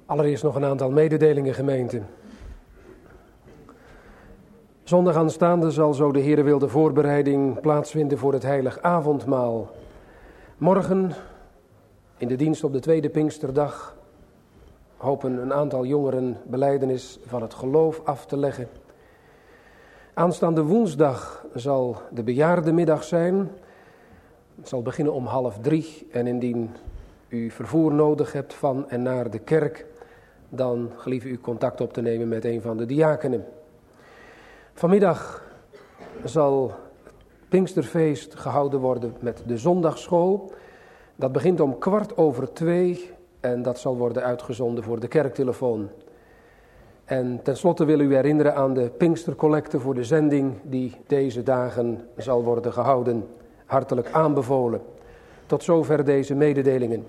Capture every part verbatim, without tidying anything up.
Allereerst nog een aantal mededelingen, gemeente. Zondag aanstaande zal, zo de Heere wil, de voorbereiding plaatsvinden voor het heilig avondmaal. Morgen, in de dienst op de tweede Pinksterdag, hopen een aantal jongeren belijdenis van het geloof af te leggen. Aanstaande woensdag zal de bejaardenmiddag zijn. Het zal beginnen om half drie en indien u vervoer nodig hebt van en naar de kerk, dan gelieve u contact op te nemen met een van de diakenen. Vanmiddag zal het Pinksterfeest gehouden worden met de zondagsschool. Dat begint om kwart over twee en dat zal worden uitgezonden voor de kerktelefoon. En tenslotte wil u herinneren aan de Pinkstercollecte voor de zending die deze dagen zal worden gehouden. Hartelijk aanbevolen. Tot zover deze mededelingen.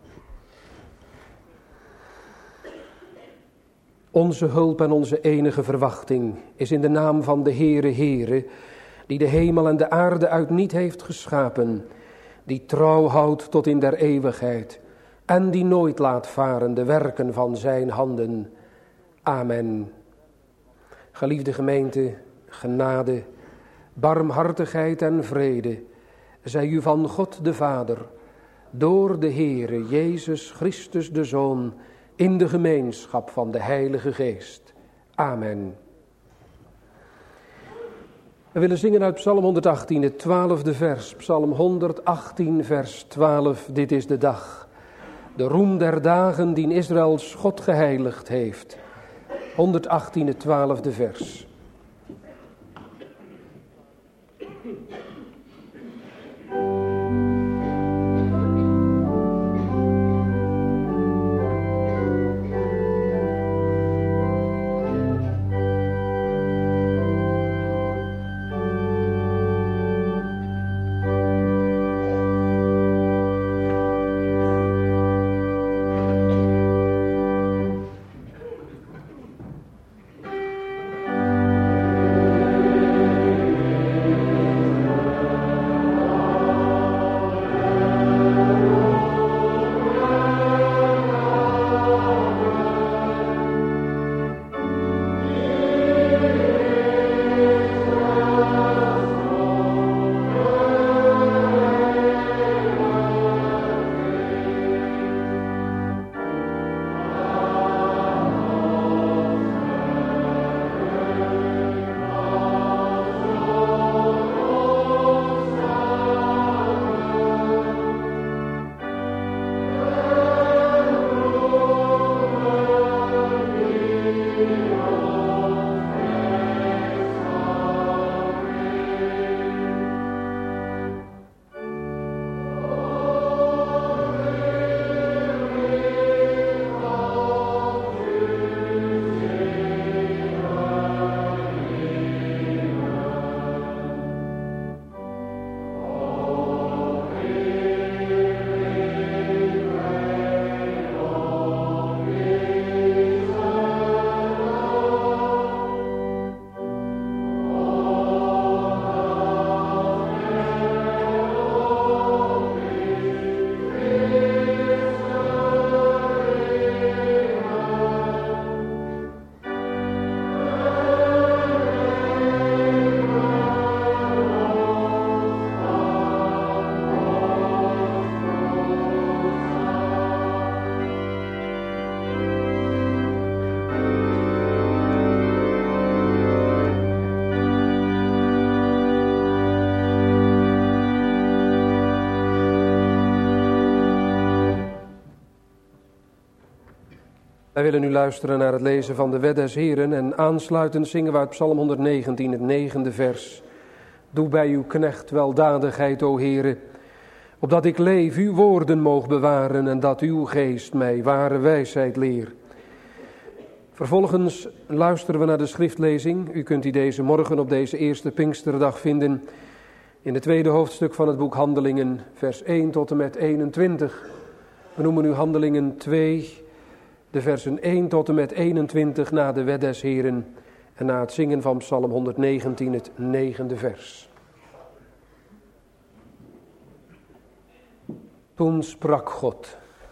Onze hulp en onze enige verwachting is in de naam van de Heere Heere, die de hemel en de aarde uit niet heeft geschapen, die trouw houdt tot in der eeuwigheid en die nooit laat varen de werken van zijn handen. Amen. Geliefde gemeente, genade, barmhartigheid en vrede zij u van God de Vader, door de Heere Jezus Christus de Zoon, in de gemeenschap van de Heilige Geest. Amen. We willen zingen uit Psalm honderdachttien, het twaalfde vers. Psalm honderdachttien, vers twaalf. Dit is de dag, de roem der dagen die Israëls God geheiligd heeft. honderdachttien, het twaalfde vers. Wij willen nu luisteren naar het lezen van de Wet des Heren en aansluitend zingen we uit Psalm honderdnegentien, het negende vers. Doe bij uw knecht weldadigheid, o Heere, opdat ik leef, uw woorden moog bewaren en dat uw geest mij ware wijsheid leer. Vervolgens luisteren we naar de schriftlezing. U kunt die deze morgen op deze eerste Pinksterdag vinden in het tweede hoofdstuk van het boek Handelingen, vers één tot en met eenentwintig. We noemen nu Handelingen twee, de versen één tot en met eenentwintig na de Wet des Heren en na het zingen van Psalm honderdnegentien, het negende vers. Toen sprak God: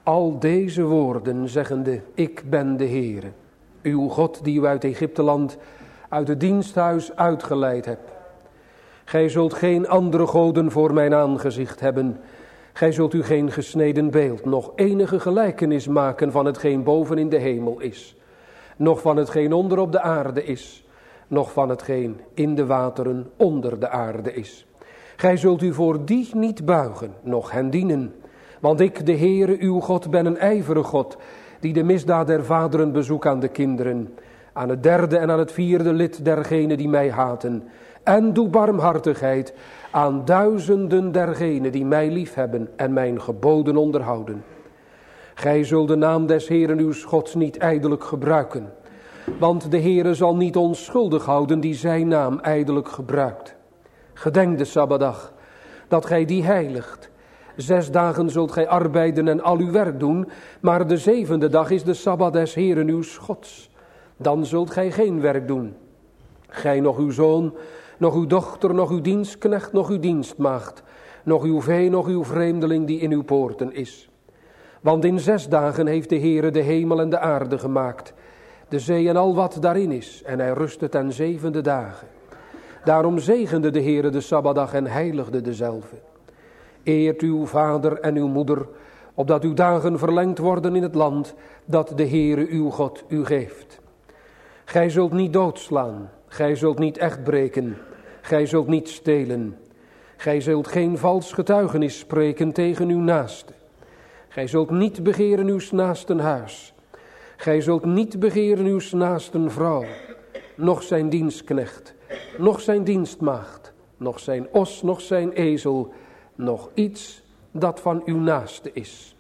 al deze woorden zeggende, ik ben de Heere, uw God die u uit Egypteland, uit het diensthuis uitgeleid hebt. Gij zult geen andere goden voor mijn aangezicht hebben. Gij zult u geen gesneden beeld, nog enige gelijkenis maken van hetgeen boven in de hemel is, nog van hetgeen onder op de aarde is, nog van hetgeen in de wateren onder de aarde is. Gij zult u voor die niet buigen, noch hen dienen. Want ik, de Heere, uw God, ben een ijverig God, die de misdaad der vaderen bezoekt aan de kinderen, aan het derde en aan het vierde lid dergenen die mij haten, en doe barmhartigheid aan duizenden dergenen die mij liefhebben en mijn geboden onderhouden. Gij zult de naam des Heeren uw Gods niet ijdelijk gebruiken, want de Heere zal niet onschuldig houden die zijn naam ijdelijk gebruikt. Gedenk de Sabbatdag, dat gij die heiligt. Zes dagen zult gij arbeiden en al uw werk doen, maar de zevende dag is de Sabbat des Heeren uw Gods. Dan zult gij geen werk doen. Gij, nog uw zoon, nog uw dochter, nog uw dienstknecht, nog uw dienstmaagd, nog uw vee, nog uw vreemdeling die in uw poorten is. Want in zes dagen heeft de Heere de hemel en de aarde gemaakt, de zee en al wat daarin is, en hij rustte ten zevende dagen. Daarom zegende de Heere de Sabbatdag en heiligde dezelve. Eert uw vader en uw moeder, opdat uw dagen verlengd worden in het land dat de Heere uw God u geeft. Gij zult niet doodslaan, gij zult niet echt breken, gij zult niet stelen. Gij zult geen vals getuigenis spreken tegen uw naaste. Gij zult niet begeren uw naasten huis. Gij zult niet begeren uw naasten vrouw, noch zijn dienstknecht, noch zijn dienstmaagd, noch zijn os, noch zijn ezel, nog iets dat van uw naaste is.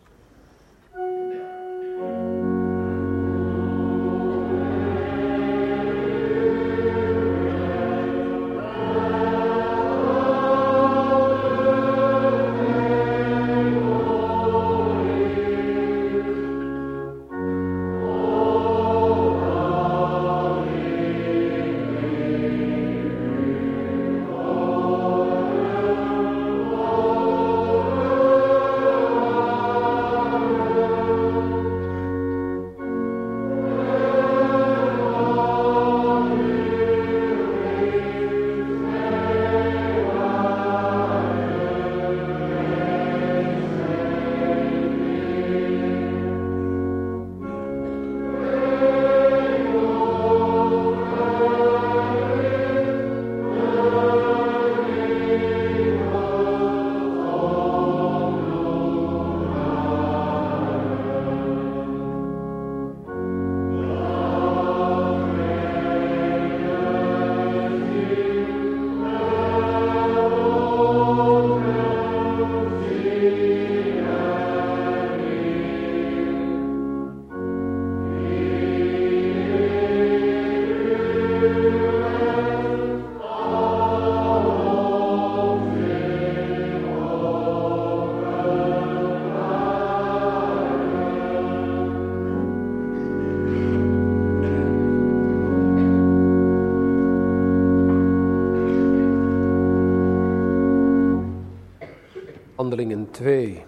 Handelingen twee.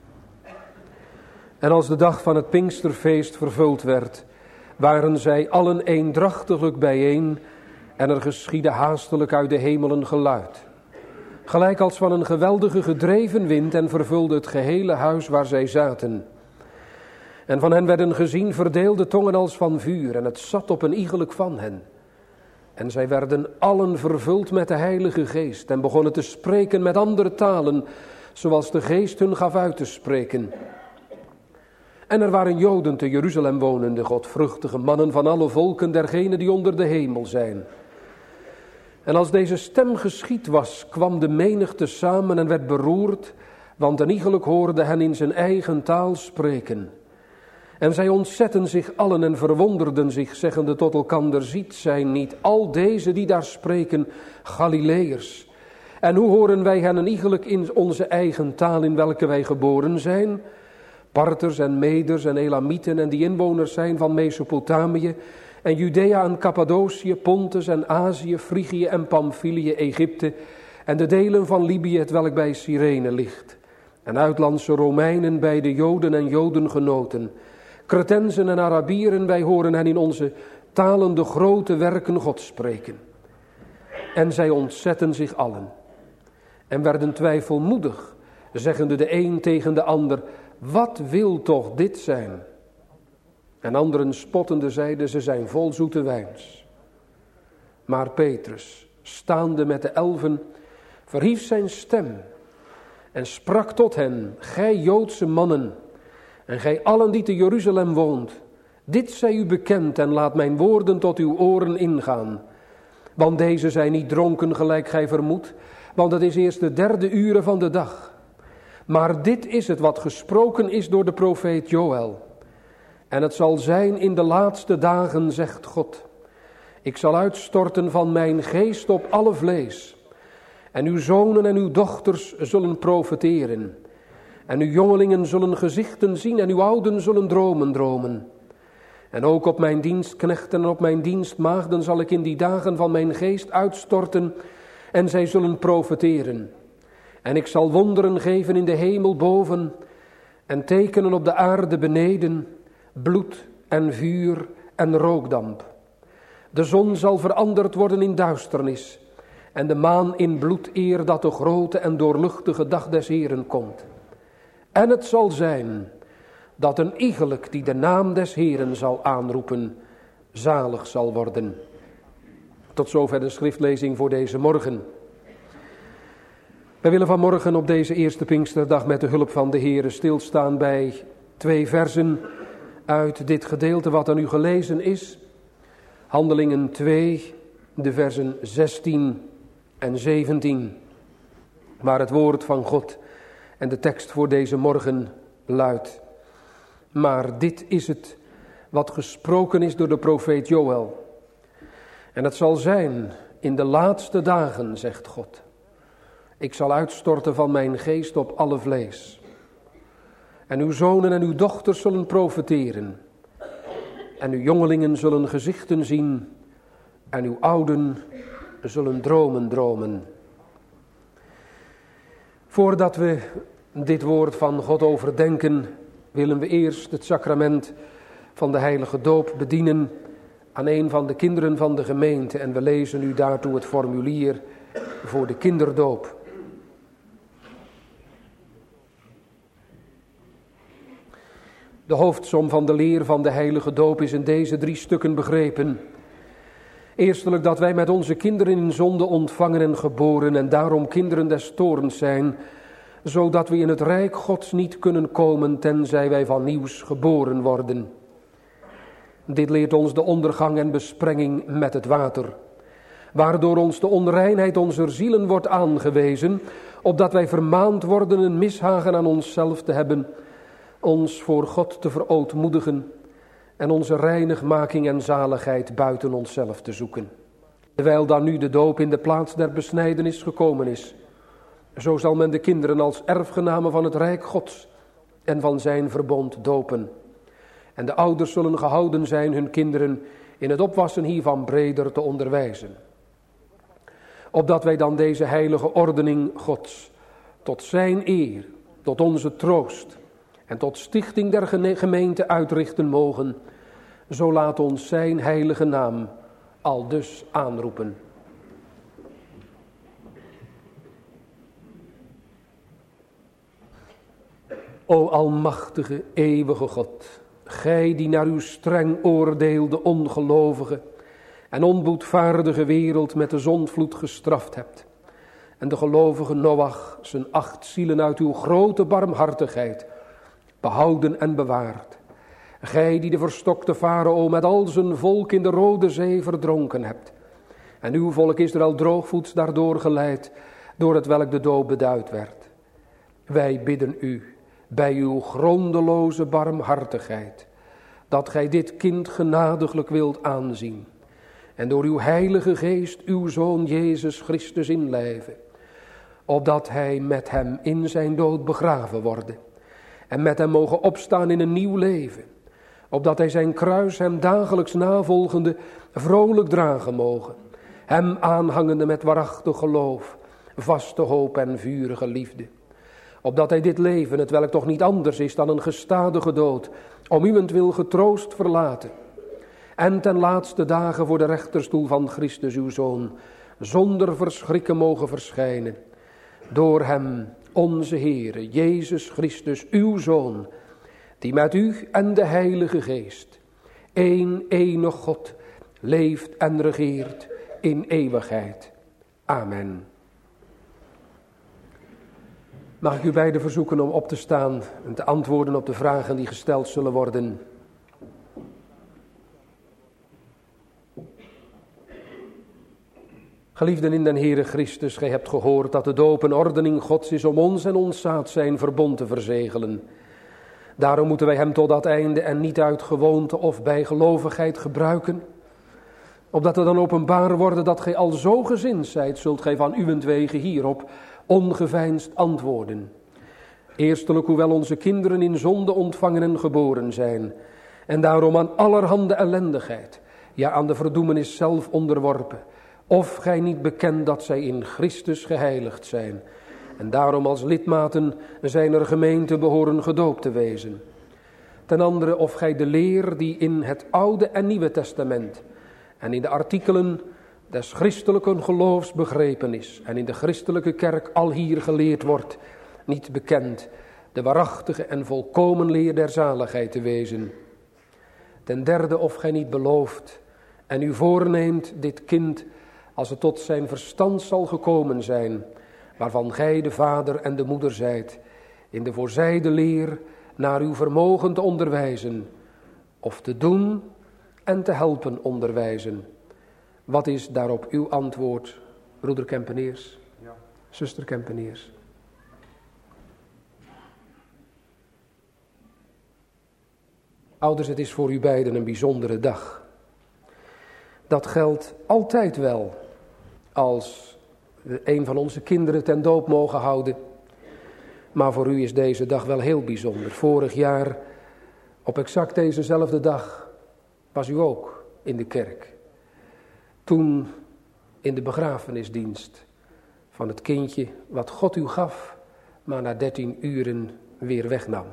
En als de dag van het Pinksterfeest vervuld werd, waren zij allen eendrachtiglijk bijeen en er geschiedde haastelijk uit de hemelen geluid. Gelijk als van een geweldige gedreven wind en vervulde het gehele huis waar zij zaten. En van hen werden gezien verdeelde tongen als van vuur en het zat op een iegelijk van hen. En zij werden allen vervuld met de Heilige Geest en begonnen te spreken met andere talen, zoals de Geest hun gaf uit te spreken. En er waren Joden te Jeruzalem wonende, godvruchtige mannen van alle volken dergenen die onder de hemel zijn. En als deze stem geschied was, kwam de menigte samen en werd beroerd, want een iegelijk hoorde hen in zijn eigen taal spreken. En zij ontzetten zich allen en verwonderden zich, zeggende tot elkander, ziet zijn niet al deze die daar spreken Galileërs? En hoe horen wij hen een iegelijk in onze eigen taal in welke wij geboren zijn? Parters en Meders en Elamieten en die inwoners zijn van Mesopotamië en Judea en Cappadocië, Pontus en Azië, Frigië en Pamphylië, Egypte en de delen van Libië, het welk bij Cyrene ligt. en uitlandse Romeinen bij de Joden en Jodengenoten, Cretensen en Arabieren, wij horen hen in onze talen de grote werken Gods spreken. En zij ontzetten zich allen en werden twijfelmoedig, zeggende de een tegen de ander, wat wil toch dit zijn? En anderen spottende zeiden, ze zijn vol zoete wijns. Maar Petrus, staande met de elfen, verhief zijn stem en sprak tot hen, gij Joodse mannen, en gij allen die te Jeruzalem woont, dit zij u bekend en laat mijn woorden tot uw oren ingaan. Want deze zijn niet dronken gelijk gij vermoedt, want het is eerst de derde uren van de dag. Maar dit is het wat gesproken is door de profeet Joël. En het zal zijn in de laatste dagen, zegt God. Ik zal uitstorten van mijn geest op alle vlees. En uw zonen en uw dochters zullen profeteren. En uw jongelingen zullen gezichten zien en uw ouden zullen dromen dromen. En ook op mijn dienstknechten en op mijn dienstmaagden zal ik in die dagen van mijn geest uitstorten en zij zullen profeteren. En ik zal wonderen geven in de hemel boven en tekenen op de aarde beneden, bloed en vuur en rookdamp. De zon zal veranderd worden in duisternis en de maan in bloed eer dat de grote en doorluchtige dag des Heeren komt. En het zal zijn dat een iegelijk die de naam des Heeren zal aanroepen, zalig zal worden. Tot zover de schriftlezing voor deze morgen. Wij willen vanmorgen op deze eerste Pinksterdag met de hulp van de Heere stilstaan bij twee versen uit dit gedeelte wat aan u gelezen is. Handelingen twee, de versen zestien en zeventien. Waar het woord van God en de tekst voor deze morgen luidt. Maar dit is het wat gesproken is door de profeet Joël. En het zal zijn in de laatste dagen, zegt God. Ik zal uitstorten van mijn geest op alle vlees. En uw zonen en uw dochters zullen profeteren. En uw jongelingen zullen gezichten zien. En uw ouden zullen dromen dromen. Voordat we dit woord van God overdenken, willen we eerst het sacrament van de heilige doop bedienen aan een van de kinderen van de gemeente. En we lezen u daartoe het formulier voor de kinderdoop. De hoofdsom van de leer van de heilige doop is in deze drie stukken begrepen. Eerstelijk dat wij met onze kinderen in zonde ontvangen en geboren en daarom kinderen des toorns zijn, zodat we in het rijk Gods niet kunnen komen tenzij wij van nieuws geboren worden. Dit leert ons de ondergang en besprenging met het water, waardoor ons de onreinheid onze zielen wordt aangewezen, opdat wij vermaand worden een mishagen aan onszelf te hebben, ons voor God te verootmoedigen en onze reinigmaking en zaligheid buiten onszelf te zoeken. Terwijl dan nu de doop in de plaats der besnijdenis gekomen is, zo zal men de kinderen als erfgenamen van het rijk Gods en van zijn verbond dopen. En de ouders zullen gehouden zijn hun kinderen in het opwassen hiervan breder te onderwijzen. Opdat wij dan deze heilige ordening Gods tot zijn eer, tot onze troost en tot stichting der gemeente uitrichten mogen, zo laat ons zijn heilige naam aldus aanroepen. O almachtige, eeuwige God, gij die naar uw streng oordeel de ongelovige en onboedvaardige wereld met de zondvloed gestraft hebt, en de gelovige Noach zijn acht zielen uit uw grote barmhartigheid behouden en bewaard. Gij die de verstokte Farao met al zijn volk in de Rode Zee verdronken hebt, en uw volk Israël droogvoets daardoor geleid, door het welk de doop beduid werd. Wij bidden u, bij uw grondeloze barmhartigheid, dat gij dit kind genadiglijk wilt aanzien, en door uw heilige geest uw Zoon Jezus Christus inlijven, opdat hij met hem in zijn dood begraven worden, en met hem mogen opstaan in een nieuw leven, opdat hij zijn kruis hem dagelijks navolgende vrolijk dragen mogen, hem aanhangende met waarachtig geloof, vaste hoop en vurige liefde. opdat hij dit leven, het welk toch niet anders is dan een gestadige dood, om uwentwil getroost verlaten. En ten laatste dagen voor de rechterstoel van Christus uw Zoon, zonder verschrikken mogen verschijnen. Door hem, onze Heere, Jezus Christus, uw Zoon, die met u en de Heilige Geest, één enige God, leeft en regeert in eeuwigheid. Amen. Mag ik u beiden verzoeken om op te staan en te antwoorden op de vragen die gesteld zullen worden. Geliefden in den Heere Christus, gij hebt gehoord dat de doop een ordening Gods is om ons en ons zaad zijn verbond te verzegelen. Daarom moeten wij hem tot dat einde en niet uit gewoonte of bijgelovigheid gebruiken. Opdat er dan openbaar worden dat gij al zo gezind zijt, zult gij van uwentwege hierop ongeveinsd antwoorden. Eerstelijk, hoewel onze kinderen in zonde ontvangen en geboren zijn, en daarom aan allerhande ellendigheid, ja aan de verdoemenis zelf onderworpen, of gij niet bekend dat zij in Christus geheiligd zijn, en daarom als lidmaten zijner gemeente behoren gedoopt te wezen. Ten andere, of gij de leer die in het Oude en Nieuwe Testament en in de artikelen des christelijke geloofs begrepen is en in de christelijke kerk al hier geleerd wordt, niet bekend, de waarachtige en volkomen leer der zaligheid te wezen. Ten derde, of gij niet belooft en u voorneemt dit kind, als het tot zijn verstand zal gekomen zijn, waarvan gij de vader en de moeder zijt, in de voorzijde leer naar uw vermogen te onderwijzen, of te doen en te helpen onderwijzen. Wat is daarop uw antwoord, broeder Kempeneers, ja. Zuster Kempeneers? Ouders, het is voor u beiden een bijzondere dag. Dat geldt altijd wel als we een van onze kinderen ten doop mogen houden. Maar voor u is deze dag wel heel bijzonder. Vorig jaar, op exact dezezelfde dag, was u ook in de kerk. Toen in de begrafenisdienst van het kindje wat God u gaf, maar na dertien uren weer wegnam.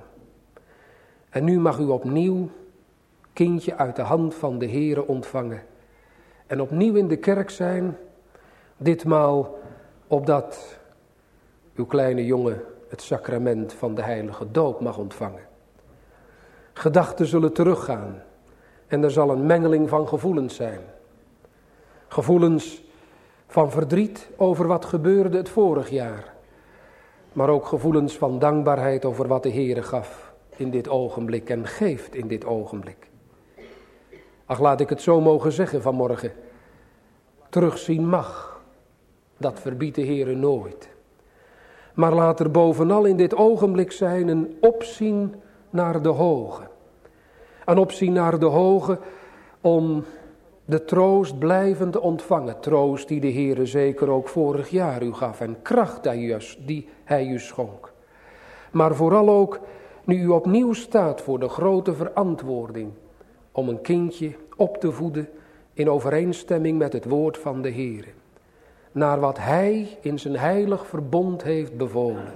En nu mag u opnieuw kindje uit de hand van de Heere ontvangen. En opnieuw in de kerk zijn, ditmaal opdat uw kleine jongen het sacrament van de heilige doop mag ontvangen. Gedachten zullen teruggaan en er zal een mengeling van gevoelens zijn. Gevoelens van verdriet over wat gebeurde het vorig jaar, maar ook gevoelens van dankbaarheid over wat de Heere gaf in dit ogenblik en geeft in dit ogenblik. Ach, laat ik het zo mogen zeggen vanmorgen. Terugzien mag, dat verbiedt de Heere nooit. Maar laat er bovenal in dit ogenblik zijn een opzien naar de hoge. Een opzien naar de hoge om de troost blijvend te ontvangen. Troost die de Heere zeker ook vorig jaar u gaf en kracht die hij u schonk. Maar vooral ook nu u opnieuw staat voor de grote verantwoording om een kindje op te voeden in overeenstemming met het woord van de Heere. Naar wat hij in zijn heilig verbond heeft bevolen.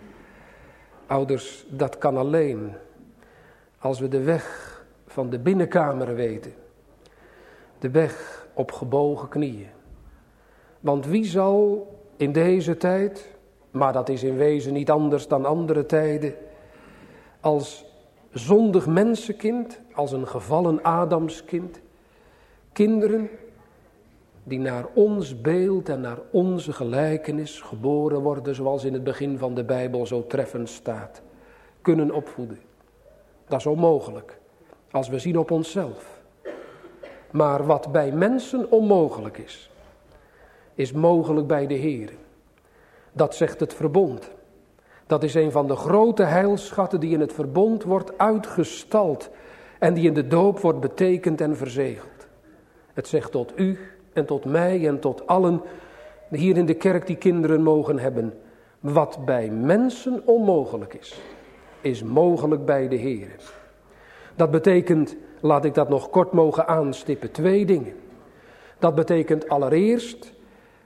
Ouders, dat kan alleen als we de weg van de binnenkamer weten. De weg op gebogen knieën. Want wie zal in deze tijd, maar dat is in wezen niet anders dan andere tijden, als zondig mensenkind, als een gevallen Adamskind, kinderen die naar ons beeld en naar onze gelijkenis geboren worden, zoals in het begin van de Bijbel zo treffend staat, kunnen opvoeden. Dat is onmogelijk, als we zien op onszelf. Maar wat bij mensen onmogelijk is, is mogelijk bij de Heer. Dat zegt het verbond. Dat is een van de grote heilschatten die in het verbond wordt uitgestald en die in de doop wordt betekend en verzegeld. Het zegt tot u en tot mij en tot allen hier in de kerk die kinderen mogen hebben. Wat bij mensen onmogelijk is, is mogelijk bij de Heer. Dat betekent, laat ik dat nog kort mogen aanstippen, twee dingen. Dat betekent allereerst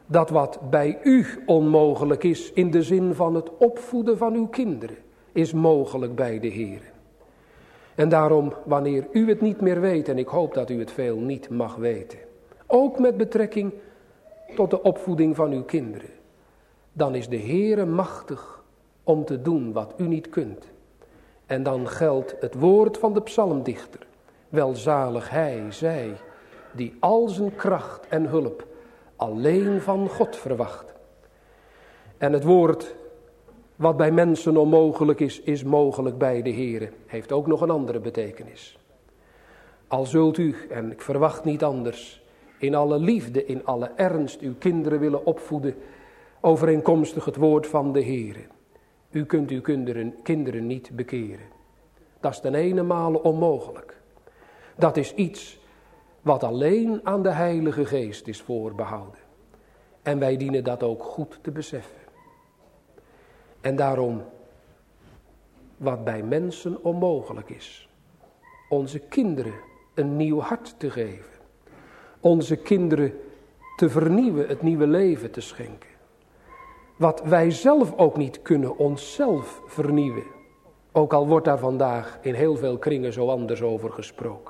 dat wat bij u onmogelijk is in de zin van het opvoeden van uw kinderen, is mogelijk bij de Heer. En daarom, wanneer u het niet meer weet, en ik hoop dat u het veel niet mag weten, ook met betrekking tot de opvoeding van uw kinderen, dan is de Heere machtig om te doen wat u niet kunt. En dan geldt het woord van de psalmdichter: welzalig hij, zij, die al zijn kracht en hulp alleen van God verwacht. En het woord wat bij mensen onmogelijk is, is mogelijk bij de Heere. Heeft ook nog een andere betekenis. Al zult u, en ik verwacht niet anders, in alle liefde, in alle ernst uw kinderen willen opvoeden, overeenkomstig het woord van de Heere. U kunt uw kinderen, kinderen niet bekeren. Dat is ten ene male onmogelijk. Dat is iets wat alleen aan de Heilige Geest is voorbehouden. En wij dienen dat ook goed te beseffen. En daarom, wat bij mensen onmogelijk is, onze kinderen een nieuw hart te geven. Onze kinderen te vernieuwen, het nieuwe leven te schenken. Wat wij zelf ook niet kunnen, onszelf vernieuwen. Ook al wordt daar vandaag in heel veel kringen zo anders over gesproken.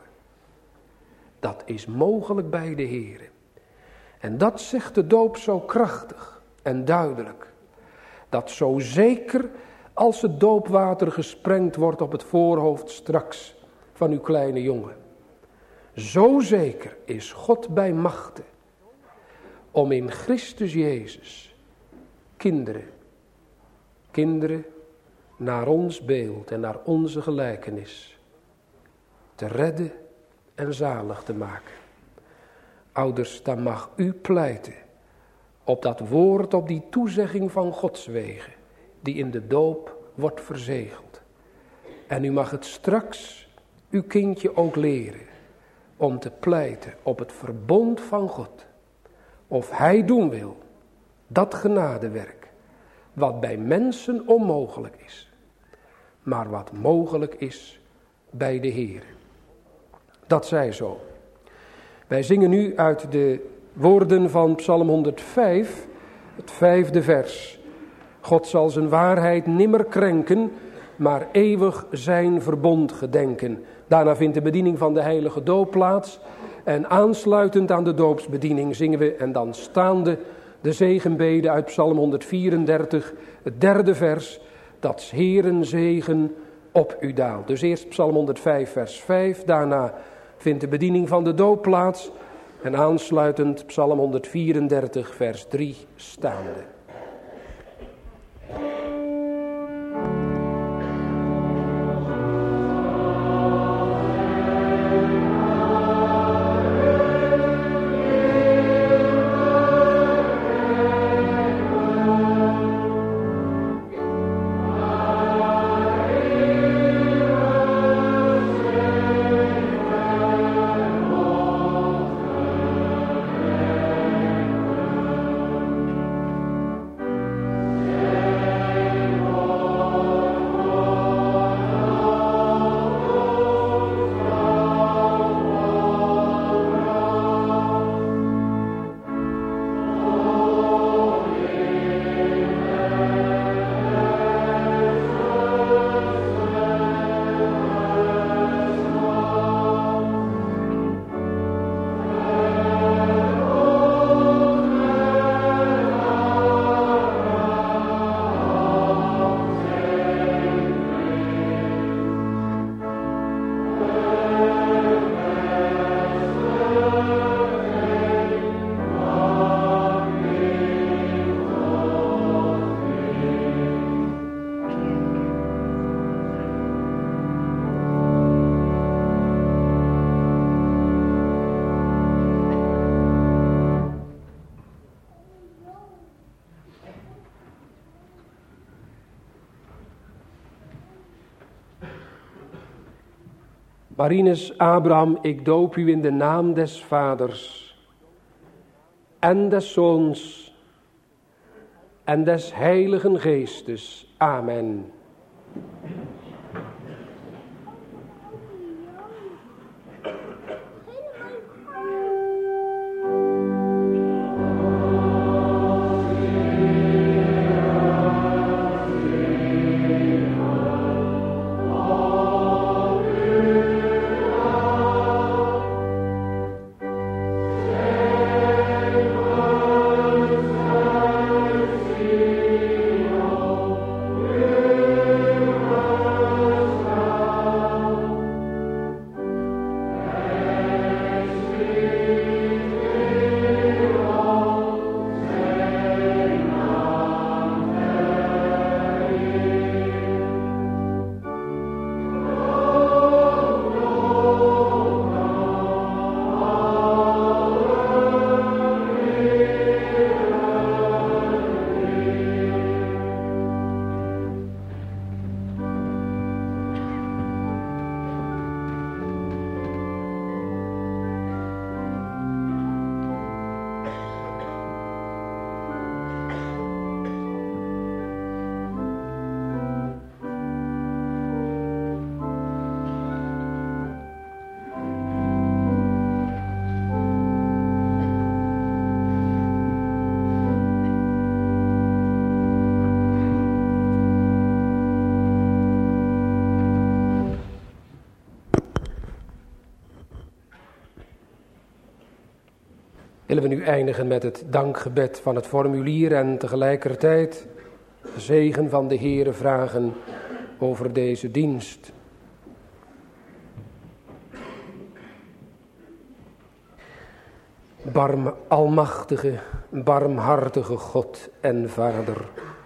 Dat is mogelijk bij de Heer. En dat zegt de doop zo krachtig en duidelijk. Dat zo zeker als het doopwater gesprengd wordt op het voorhoofd straks van uw kleine jongen. Zo zeker is God bij machte om in Christus Jezus kinderen, kinderen naar ons beeld en naar onze gelijkenis te redden en zalig te maken. Ouders, dan mag u pleiten op dat woord, op die toezegging van Gods wegen, die in de doop wordt verzegeld. En u mag het straks uw kindje ook leren om te pleiten op het verbond van God. Of hij doen wil, dat genadewerk, wat bij mensen onmogelijk is, maar wat mogelijk is bij de Heer. Dat zij zo. Wij zingen nu uit de woorden van Psalm honderdvijf, het vijfde vers. God zal zijn waarheid nimmer krenken, maar eeuwig zijn verbond gedenken. Daarna vindt de bediening van de heilige doop plaats. En aansluitend aan de doopsbediening zingen we en dan staande de zegenbede uit Psalm honderdvierendertig, het derde vers, dat Heeren zegen op u daalt. Dus eerst Psalm honderdvijf vers vijf, daarna vindt de bediening van de doop plaats en aansluitend Psalm honderdvierendertig vers drie staande. Marinus Abraham, ik doop u in de naam des Vaders en des Zoons en des Heiligen Geestes. Amen. Willen we nu eindigen met het dankgebed van het formulier en tegelijkertijd de zegen van de Heere vragen over deze dienst. Barm, almachtige, barmhartige God en Vader.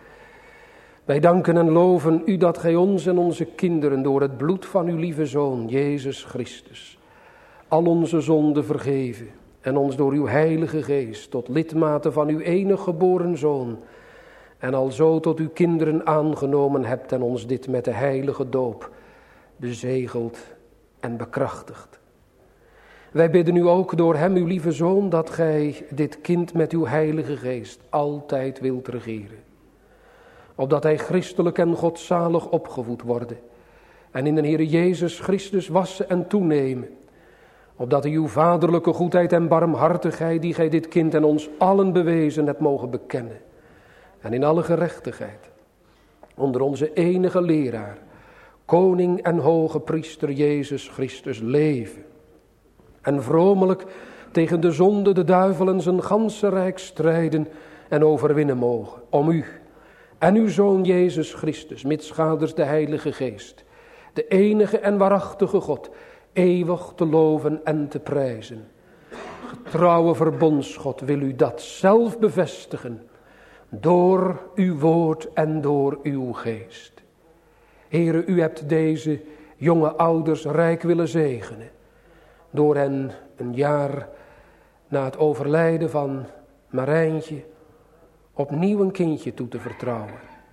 Wij danken en loven u dat gij ons en onze kinderen door het bloed van uw lieve Zoon, Jezus Christus, al onze zonden vergeven en ons door uw heilige geest tot lidmaten van uw enige geboren Zoon en alzo tot uw kinderen aangenomen hebt en ons dit met de heilige doop bezegeld en bekrachtigd. Wij bidden u ook door hem, uw lieve Zoon, dat gij dit kind met uw heilige geest altijd wilt regeren. Opdat hij christelijk en godzalig opgevoed worden en in de Heere Jezus Christus wassen en toenemen. Opdat hij uw vaderlijke goedheid en barmhartigheid, die gij dit kind en ons allen bewezen hebt, mogen bekennen. En in alle gerechtigheid, onder onze enige leraar, koning en hoge priester Jezus Christus leven. En vromelijk tegen de zonde, de duivel en zijn ganse rijk strijden en overwinnen mogen. Om u en uw Zoon Jezus Christus, mitsgaders de Heilige Geest, de enige en waarachtige God, eeuwig te loven en te prijzen. Getrouwe verbondsgod wil u dat zelf bevestigen, door uw woord en door uw geest. Heere, u hebt deze jonge ouders rijk willen zegenen, door hen een jaar na het overlijden van Marijntje opnieuw een kindje toe te vertrouwen.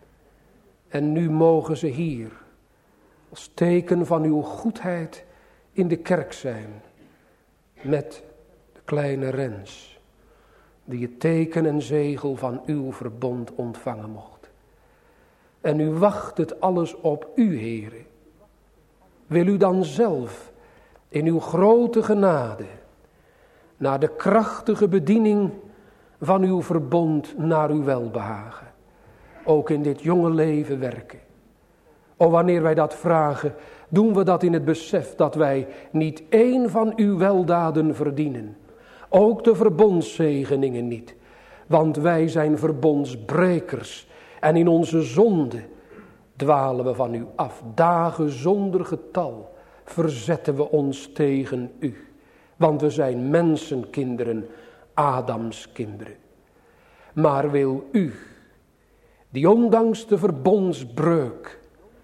En nu mogen ze hier als teken van uw goedheid in de kerk zijn met de kleine Rens, die het teken en zegel van uw verbond ontvangen mocht. En u wacht het alles op u, Heere. Wil u dan zelf in uw grote genade naar de krachtige bediening van uw verbond naar uw welbehagen ook in dit jonge leven werken. O, wanneer wij dat vragen, doen we dat in het besef dat wij niet één van uw weldaden verdienen. Ook de verbondszegeningen niet. Want wij zijn verbondsbrekers. En in onze zonde dwalen we van u af. Dagen zonder getal verzetten we ons tegen u. Want we zijn mensenkinderen, Adams kinderen. Maar wil u, die ondanks de verbondsbreuk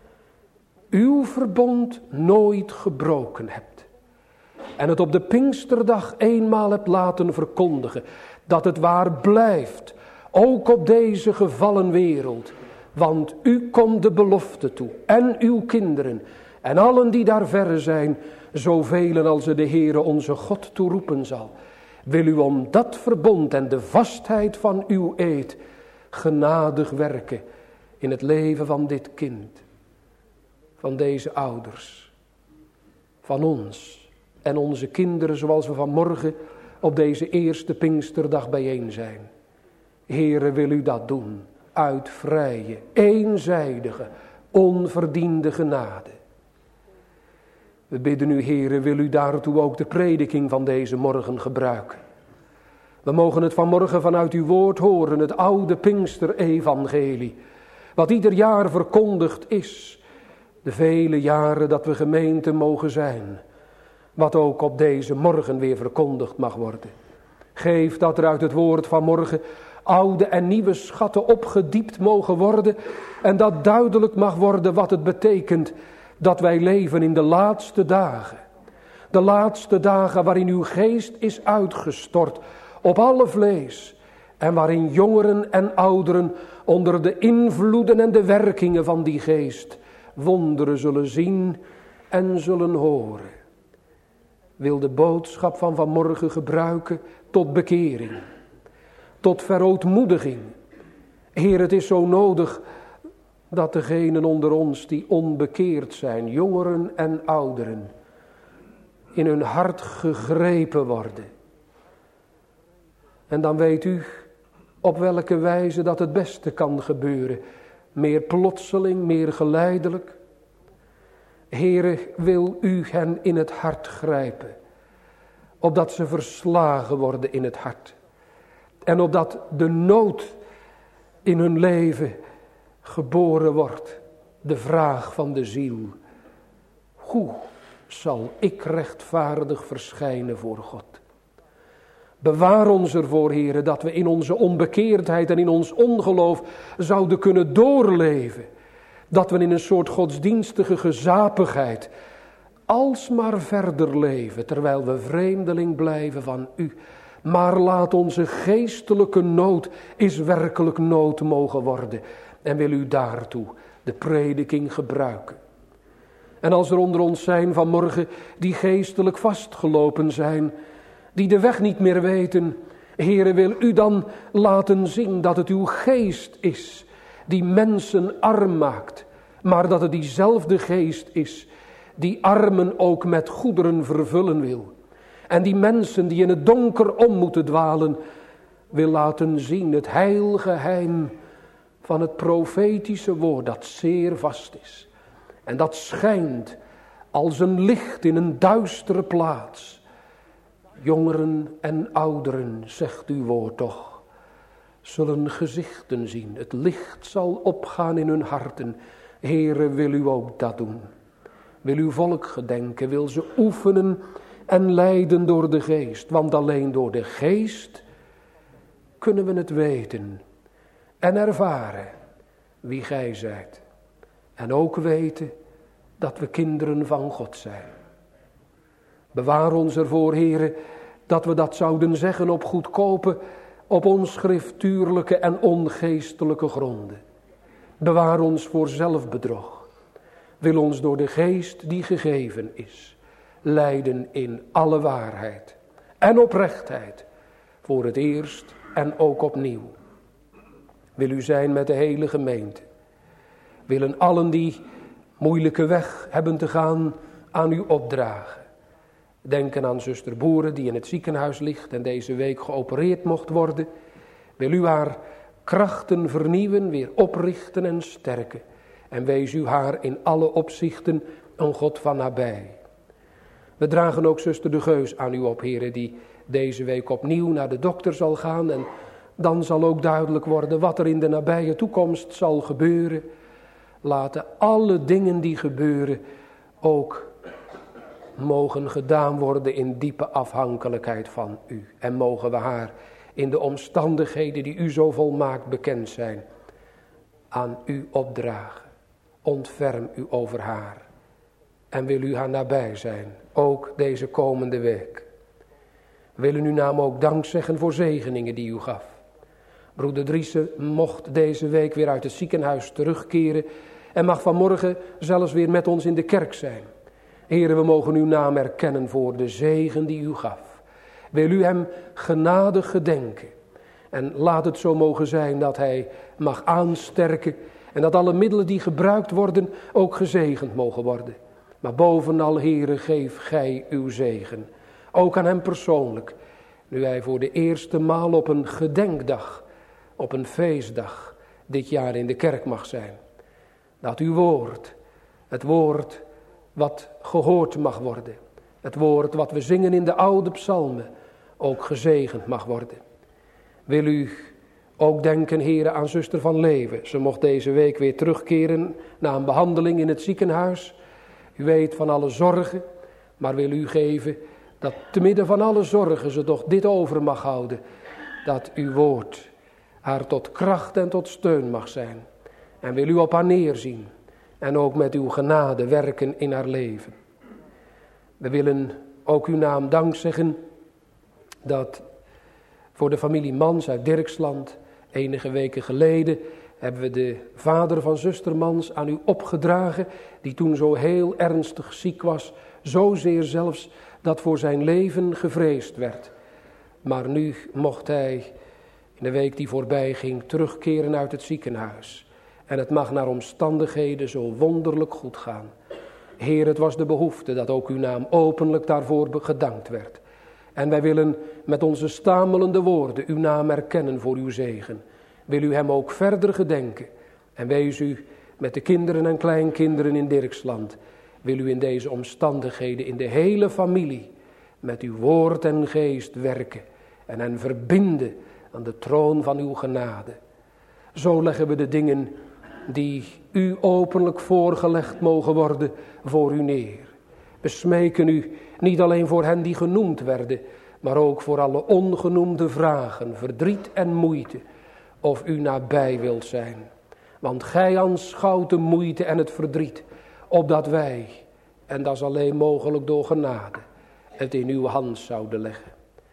uw verbond nooit gebroken hebt en het op de Pinksterdag eenmaal hebt laten verkondigen, dat het waar blijft, ook op deze gevallen wereld, want u komt de belofte toe en uw kinderen en allen die daar verre zijn, zoveel als de Heere onze God toeroepen zal. Wil u om dat verbond en de vastheid van uw eed genadig werken in het leven van dit kind, van deze ouders, van ons en onze kinderen, zoals we vanmorgen op deze eerste Pinksterdag bijeen zijn. Heere, wil u dat doen uit vrije, eenzijdige, onverdiende genade. We bidden u, Heere, wil u daartoe ook de prediking van deze morgen gebruiken. We mogen het vanmorgen vanuit uw woord horen, het oude Pinkster-evangelie, wat ieder jaar verkondigd is, de vele jaren dat we gemeente mogen zijn, wat ook op deze morgen weer verkondigd mag worden. Geef dat er uit het woord van morgen oude en nieuwe schatten opgediept mogen worden en dat duidelijk mag worden wat het betekent dat wij leven in de laatste dagen. De laatste dagen waarin uw geest is uitgestort op alle vlees en waarin jongeren en ouderen onder de invloeden en de werkingen van die geest wonderen zullen zien en zullen horen. Wil de boodschap van vanmorgen gebruiken tot bekering, tot verootmoediging. Heer, het is zo nodig dat degenen onder ons die onbekeerd zijn, jongeren en ouderen, in hun hart gegrepen worden. En dan weet u op welke wijze dat het beste kan gebeuren. Meer plotseling, meer geleidelijk. Heere, wil u hen in het hart grijpen. opdat ze verslagen worden in het hart. En opdat de nood in hun leven geboren wordt. De vraag van de ziel. Hoe zal ik rechtvaardig verschijnen voor God? Bewaar ons ervoor, Heere, dat we in onze onbekeerdheid en in ons ongeloof zouden kunnen doorleven. Dat we in een soort godsdienstige gezapigheid alsmaar verder leven, terwijl we vreemdeling blijven van u. Maar laat onze geestelijke nood is werkelijk nood mogen worden. En wil u daartoe de prediking gebruiken. En als er onder ons zijn vanmorgen die geestelijk vastgelopen zijn, die de weg niet meer weten, Heere, wil u dan laten zien dat het uw geest is die mensen arm maakt, maar dat het diezelfde geest is die armen ook met goederen vervullen wil. En die mensen die in het donker om moeten dwalen, wil laten zien het heilgeheim van het profetische woord dat zeer vast is. En dat schijnt als een licht in een duistere plaats. Jongeren en ouderen, zegt uw woord toch, zullen gezichten zien. Het licht zal opgaan in hun harten. Heere, wil u ook dat doen? Wil uw volk gedenken, wil ze oefenen en leiden door de geest. Want alleen door de geest kunnen we het weten en ervaren wie gij zijt. En ook weten dat we kinderen van God zijn. Bewaar ons ervoor, Heere, dat we dat zouden zeggen op goedkope, op onschriftuurlijke en ongeestelijke gronden. Bewaar ons voor zelfbedrog. Wil ons door de geest die gegeven is, leiden in alle waarheid en oprechtheid, voor het eerst en ook opnieuw. Wil u zijn met de hele gemeente. Willen allen die moeilijke weg hebben te gaan aan u opdragen. Denken aan zuster Boeren die in het ziekenhuis ligt en deze week geopereerd mocht worden. Wil u haar krachten vernieuwen, weer oprichten en sterken. En wees u haar in alle opzichten een God van nabij. We dragen ook zuster De Geus aan u op, Heere, die deze week opnieuw naar de dokter zal gaan. En dan zal ook duidelijk worden wat er in de nabije toekomst zal gebeuren. Laten alle dingen die gebeuren ook mogen gedaan worden in diepe afhankelijkheid van u. En mogen we haar in de omstandigheden die u zo volmaakt bekend zijn, aan u opdragen. Ontferm u over haar. En wil u haar nabij zijn, ook deze komende week. We willen uw naam ook dank zeggen voor zegeningen die u gaf. Broeder Driessen mocht deze week weer uit het ziekenhuis terugkeren en mag vanmorgen zelfs weer met ons in de kerk zijn. Heere, we mogen uw naam erkennen voor de zegen die u gaf. Wil u hem genadig gedenken. En laat het zo mogen zijn dat hij mag aansterken. En dat alle middelen die gebruikt worden ook gezegend mogen worden. Maar bovenal, Heere, geef gij uw zegen. Ook aan hem persoonlijk. Nu hij voor de eerste maal op een gedenkdag, op een feestdag, dit jaar in de kerk mag zijn. Dat uw woord, het woord wat gehoord mag worden. Het woord wat we zingen in de oude psalmen ook gezegend mag worden. Wil u ook denken, Heere, aan zuster Van Leeuwen. Ze mocht deze week weer terugkeren na een behandeling in het ziekenhuis. U weet van alle zorgen, maar wil u geven dat te midden van alle zorgen ze toch dit over mag houden. Dat uw woord haar tot kracht en tot steun mag zijn. En wil u op haar neerzien. En ook met uw genade werken in haar leven. We willen ook uw naam dank zeggen dat voor de familie Mans uit Dirksland, enige weken geleden, hebben we de vader van zuster Mans aan u opgedragen, die toen zo heel ernstig ziek was, zozeer zelfs dat voor zijn leven gevreesd werd. Maar nu mocht hij in de week die voorbij ging terugkeren uit het ziekenhuis. En het mag naar omstandigheden zo wonderlijk goed gaan. Heer, het was de behoefte dat ook uw naam openlijk daarvoor gedankt werd. En wij willen met onze stamelende woorden uw naam erkennen voor uw zegen. Wil u hem ook verder gedenken. En wees u met de kinderen en kleinkinderen in Dirksland. Wil u in deze omstandigheden in de hele familie met uw woord en geest werken en hen verbinden aan de troon van uw genade. Zo leggen we de dingen die u openlijk voorgelegd mogen worden voor u neer. We smeken u niet alleen voor hen die genoemd werden, maar ook voor alle ongenoemde vragen, verdriet en moeite, of u nabij wilt zijn. Want gij aanschouwt de moeite en het verdriet, opdat wij, en dat is alleen mogelijk door genade, het in uw hand zouden leggen.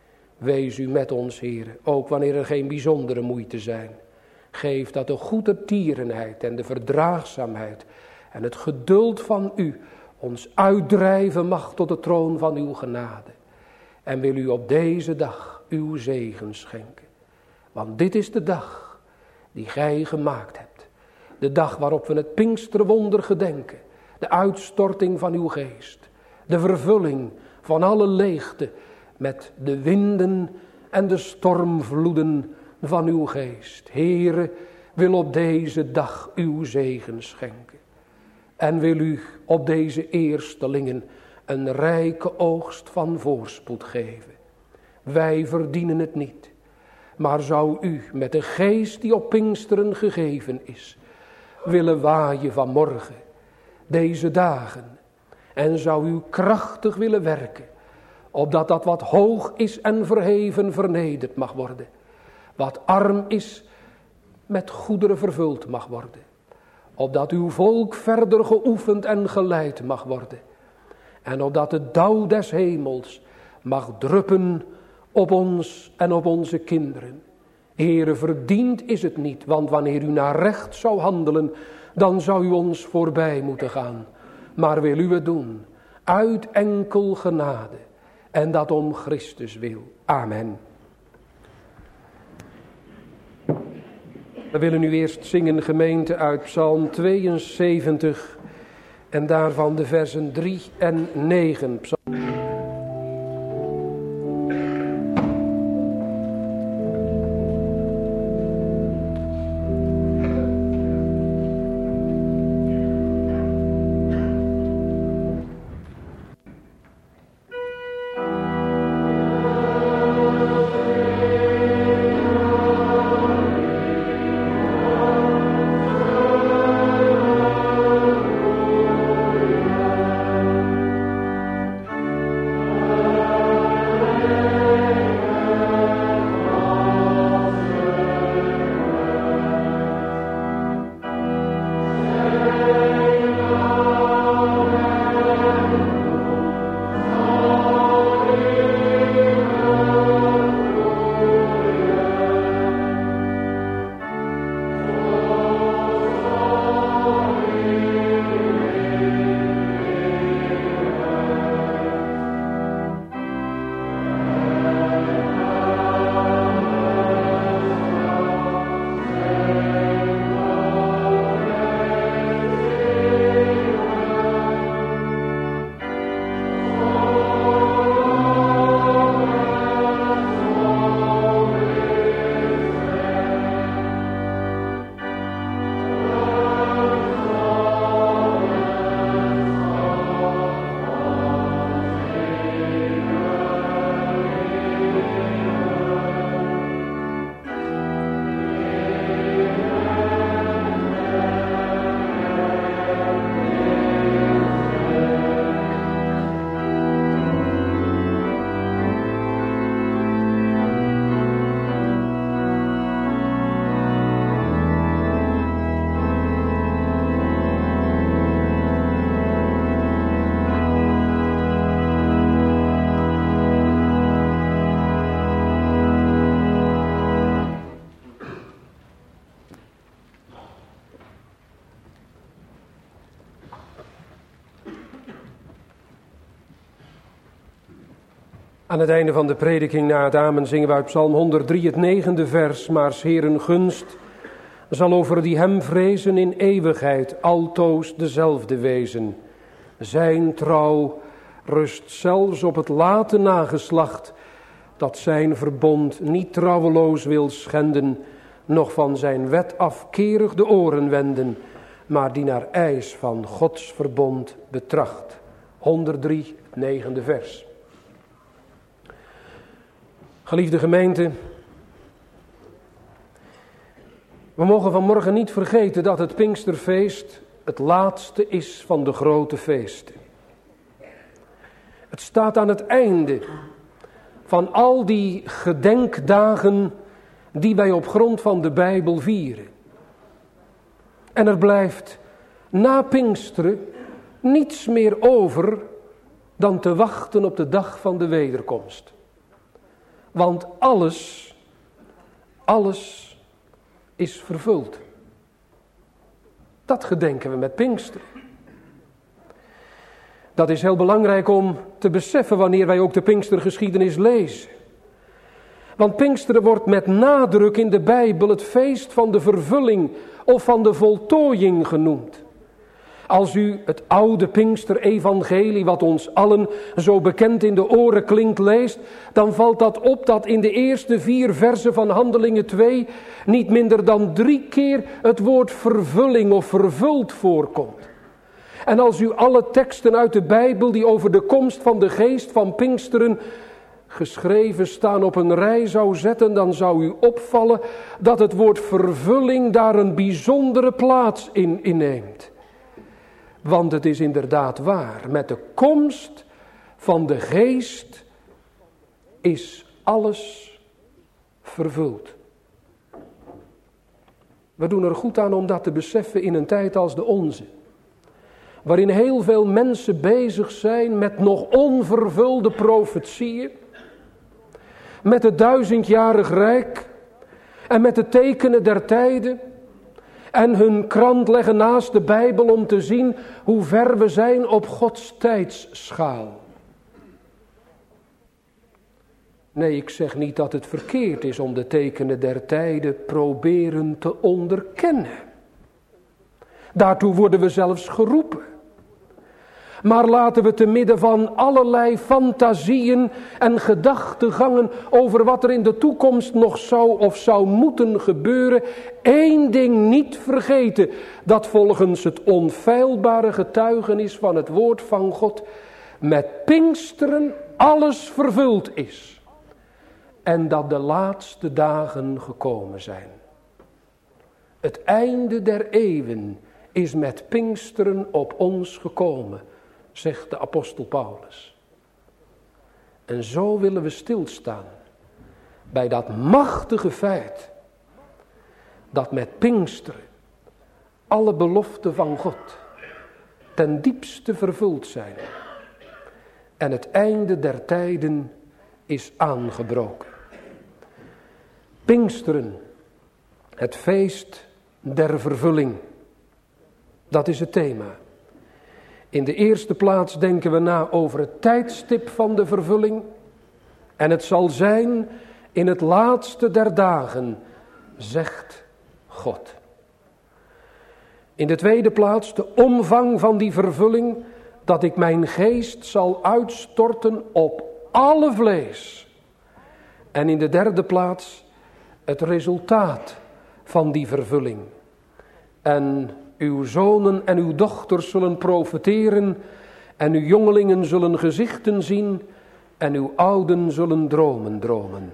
Wees u met ons, Heer, ook wanneer er geen bijzondere moeite zijn. Geef dat de goedertierenheid en de verdraagzaamheid en het geduld van u ons uitdrijven mag tot de troon van uw genade. En wil u op deze dag uw zegen schenken. Want dit is de dag die gij gemaakt hebt. De dag waarop we het Pinksterwonder gedenken. De uitstorting van uw geest. De vervulling van alle leegte met de winden en de stormvloeden van uw geest. Heere, wil op deze dag uw zegen schenken. En wil u op deze eerstelingen een rijke oogst van voorspoed geven. Wij verdienen het niet. Maar zou u met de geest die op Pinksteren gegeven is, willen waaien vanmorgen, deze dagen. En zou u krachtig willen werken, opdat dat wat hoog is en verheven vernederd mag worden. Wat arm is, met goederen vervuld mag worden. Opdat uw volk verder geoefend en geleid mag worden. En opdat de dauw des hemels mag druppen op ons en op onze kinderen. Heere, verdiend is het niet, want wanneer u naar recht zou handelen, dan zou u ons voorbij moeten gaan. Maar wil u het doen, uit enkel genade, en dat om Christus wil. Amen. We willen nu eerst zingen, gemeente, uit Psalm tweeënzeventig en daarvan de versen drie en negen. Aan het einde van de prediking na het amen zingen we uit Psalm honderddrie het negende vers. Maar 's Heeren gunst zal over die hem vrezen in eeuwigheid altoos dezelfde wezen. Zijn trouw rust zelfs op het late nageslacht, dat zijn verbond niet trouweloos wil schenden, noch van zijn wet afkerig de oren wenden, maar die naar eis van Gods verbond betracht. honderddrie, het negende vers. Geliefde gemeente, we mogen vanmorgen niet vergeten dat het Pinksterfeest het laatste is van de grote feesten. Het staat aan het einde van al die gedenkdagen die wij op grond van de Bijbel vieren. En er blijft na Pinksteren niets meer over dan te wachten op de dag van de wederkomst. Want alles, alles is vervuld. Dat gedenken we met Pinksteren. Dat is heel belangrijk om te beseffen wanneer wij ook de Pinkstergeschiedenis lezen. Want Pinksteren wordt met nadruk in de Bijbel het feest van de vervulling of van de voltooiing genoemd. Als u het oude Pinksterevangelie, wat ons allen zo bekend in de oren klinkt, leest, dan valt dat op dat in de eerste vier versen van Handelingen twee niet minder dan drie keer het woord vervulling of vervuld voorkomt. En als u alle teksten uit de Bijbel die over de komst van de geest van Pinksteren geschreven staan op een rij zou zetten, dan zou u opvallen dat het woord vervulling daar een bijzondere plaats in inneemt. Want het is inderdaad waar, met de komst van de geest is alles vervuld. We doen er goed aan om dat te beseffen in een tijd als de onze. Waarin heel veel mensen bezig zijn met nog onvervulde profetieën. Met het duizendjarig rijk. En met de tekenen der tijden. En hun krant leggen naast de Bijbel om te zien hoe ver we zijn op Gods tijdsschaal. Nee, ik zeg niet dat het verkeerd is om de tekenen der tijden proberen te onderkennen. Daartoe worden we zelfs geroepen. Maar laten we te midden van allerlei fantasieën en gedachtegangen over wat er in de toekomst nog zou of zou moeten gebeuren, één ding niet vergeten, dat volgens het onfeilbare getuigenis van het woord van God met Pinksteren alles vervuld is. En dat de laatste dagen gekomen zijn. Het einde der eeuwen is met Pinksteren op ons gekomen, zegt de apostel Paulus. En zo willen we stilstaan bij dat machtige feit dat met Pinksteren alle beloften van God ten diepste vervuld zijn. En het einde der tijden is aangebroken. Pinksteren, het feest der vervulling. Dat is het thema. In de eerste plaats denken we na over het tijdstip van de vervulling. En het zal zijn in het laatste der dagen, zegt God. In de tweede plaats de omvang van die vervulling, dat ik mijn geest zal uitstorten op alle vlees. En in de derde plaats het resultaat van die vervulling. En uw zonen en uw dochters zullen profeteren, en uw jongelingen zullen gezichten zien, en uw ouden zullen dromen dromen.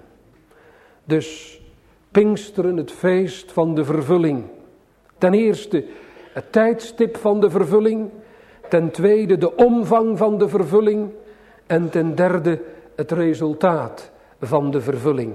Dus Pinksteren, het feest van de vervulling. Ten eerste het tijdstip van de vervulling, ten tweede de omvang van de vervulling, en ten derde het resultaat van de vervulling.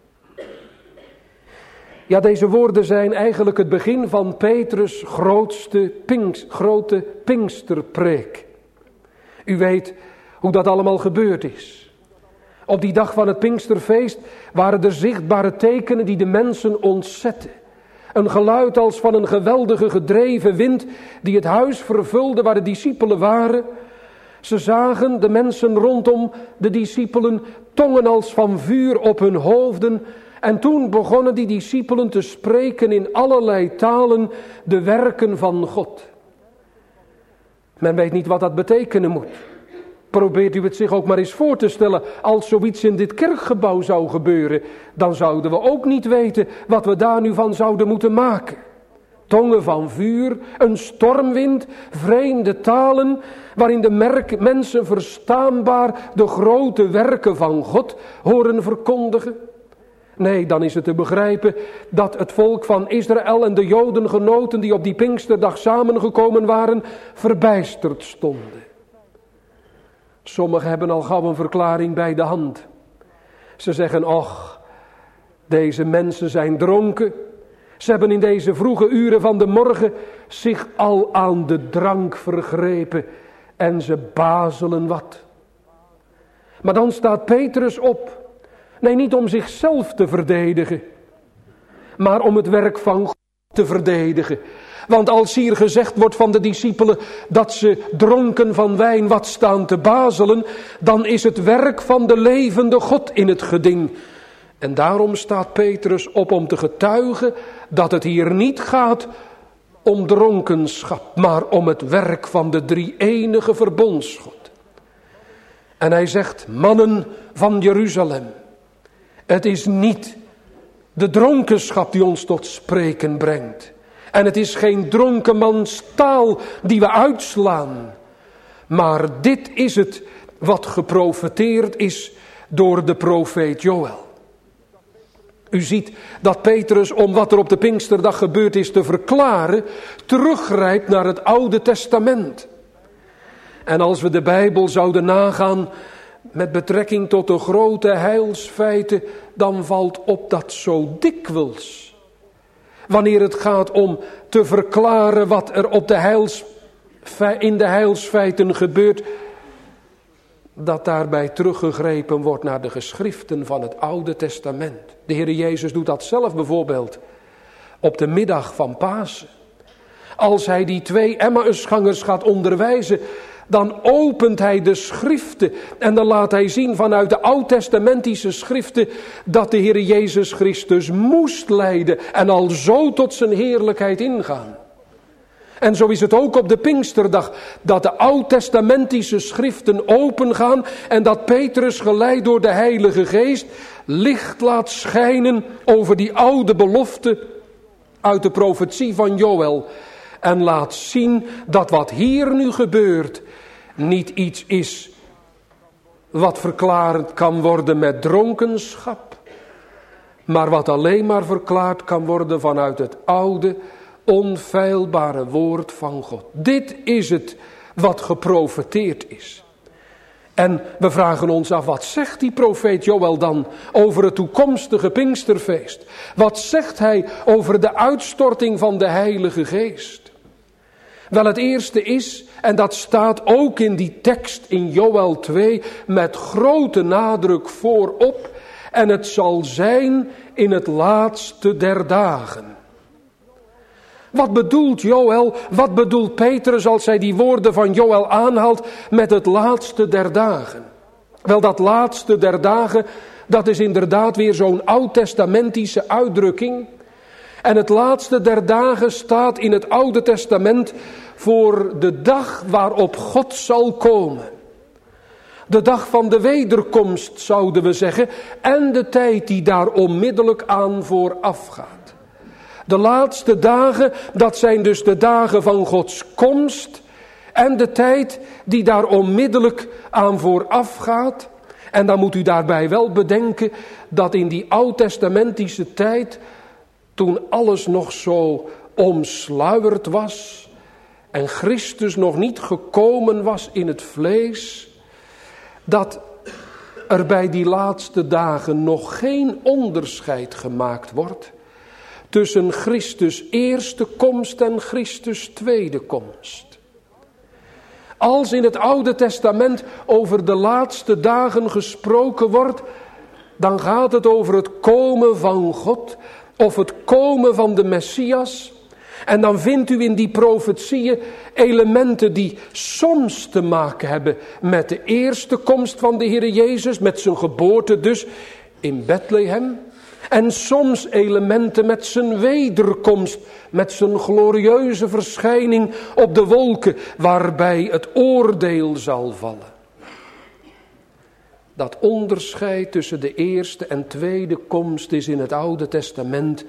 Ja, deze woorden zijn eigenlijk het begin van Petrus' grootste Pinks, grote Pinksterpreek. U weet hoe dat allemaal gebeurd is. Op die dag van het Pinksterfeest waren er zichtbare tekenen die de mensen ontzetten. Een geluid als van een geweldige gedreven wind die het huis vervulde waar de discipelen waren. Ze zagen de mensen rondom de discipelen tongen als van vuur op hun hoofden. En toen begonnen die discipelen te spreken in allerlei talen de werken van God. Men weet niet wat dat betekenen moet. Probeert u het zich ook maar eens voor te stellen. Als zoiets in dit kerkgebouw zou gebeuren, dan zouden we ook niet weten wat we daar nu van zouden moeten maken. tongen van vuur, een stormwind, vreemde talen, waarin de merk, mensen verstaanbaar de grote werken van God horen verkondigen? Nee, dan is het te begrijpen dat het volk van Israël en de Jodengenoten die op die Pinksterdag samengekomen waren, verbijsterd stonden. Sommigen hebben al gauw een verklaring bij de hand. Ze zeggen, och, deze mensen zijn dronken. Ze hebben in deze vroege uren van de morgen zich al aan de drank vergrepen en ze bazelen wat. Maar dan staat Petrus op. Nee, niet om zichzelf te verdedigen, maar om het werk van God te verdedigen. Want als hier gezegd wordt van de discipelen dat ze dronken van wijn wat staan te bazelen, dan is het werk van de levende God in het geding. En daarom staat Petrus op om te getuigen dat het hier niet gaat om dronkenschap, maar om het werk van de drie-enige verbondsgod. En hij zegt, mannen van Jeruzalem, het is niet de dronkenschap die ons tot spreken brengt. En het is geen dronkenmans taal die we uitslaan. Maar dit is het wat geprofeteerd is door de profeet Joël. U ziet dat Petrus, om wat er op de Pinksterdag gebeurd is te verklaren, teruggrijpt naar het Oude Testament. En als we de Bijbel zouden nagaan met betrekking tot de grote heilsfeiten, dan valt op dat zo dikwijls, wanneer het gaat om te verklaren wat er op de heils, in de heilsfeiten gebeurt, dat daarbij teruggegrepen wordt naar de geschriften van het Oude Testament. De Heer Jezus doet dat zelf bijvoorbeeld op de middag van Pasen. Als hij die twee Emmausgangers gaat onderwijzen, dan opent hij de schriften en dan laat hij zien vanuit de oud-testamentische schriften dat de Heer Jezus Christus moest lijden en al zo tot zijn heerlijkheid ingaan. En zo is het ook op de Pinksterdag, dat de oud-testamentische schriften opengaan en dat Petrus, geleid door de Heilige Geest, licht laat schijnen over die oude belofte uit de profetie van Joël. En laat zien dat wat hier nu gebeurt niet iets is wat verklaard kan worden met dronkenschap, maar wat alleen maar verklaard kan worden vanuit het oude, onfeilbare woord van God. Dit is het wat geprofeteerd is. En we vragen ons af, wat zegt die profeet Joël dan over het toekomstige Pinksterfeest? Wat zegt hij over de uitstorting van de Heilige Geest? Wel, het eerste is, en dat staat ook in die tekst in Joël twee met grote nadruk voorop, en het zal zijn in het laatste der dagen. Wat bedoelt Joël, wat bedoelt Petrus als hij die woorden van Joël aanhaalt met het laatste der dagen? Wel, dat laatste der dagen, dat is inderdaad weer zo'n oud-testamentische uitdrukking. En het laatste der dagen staat in het Oude Testament voor de dag waarop God zal komen. De dag van de wederkomst, zouden we zeggen, en de tijd die daar onmiddellijk aan vooraf gaat. De laatste dagen, dat zijn dus de dagen van Gods komst en de tijd die daar onmiddellijk aan vooraf gaat. En dan moet u daarbij wel bedenken dat in die oud-testamentische tijd, toen alles nog zo omsluierd was en Christus nog niet gekomen was in het vlees, dat er bij die laatste dagen nog geen onderscheid gemaakt wordt tussen Christus' eerste komst en Christus' tweede komst. Als in het Oude Testament over de laatste dagen gesproken wordt, dan gaat het over het komen van God of het komen van de Messias. En dan vindt u in die profetieën elementen die soms te maken hebben met de eerste komst van de Heer Jezus, met zijn geboorte dus in Bethlehem. En soms elementen met zijn wederkomst, met zijn glorieuze verschijning op de wolken, waarbij het oordeel zal vallen. Dat onderscheid tussen de eerste en tweede komst is in het Oude Testament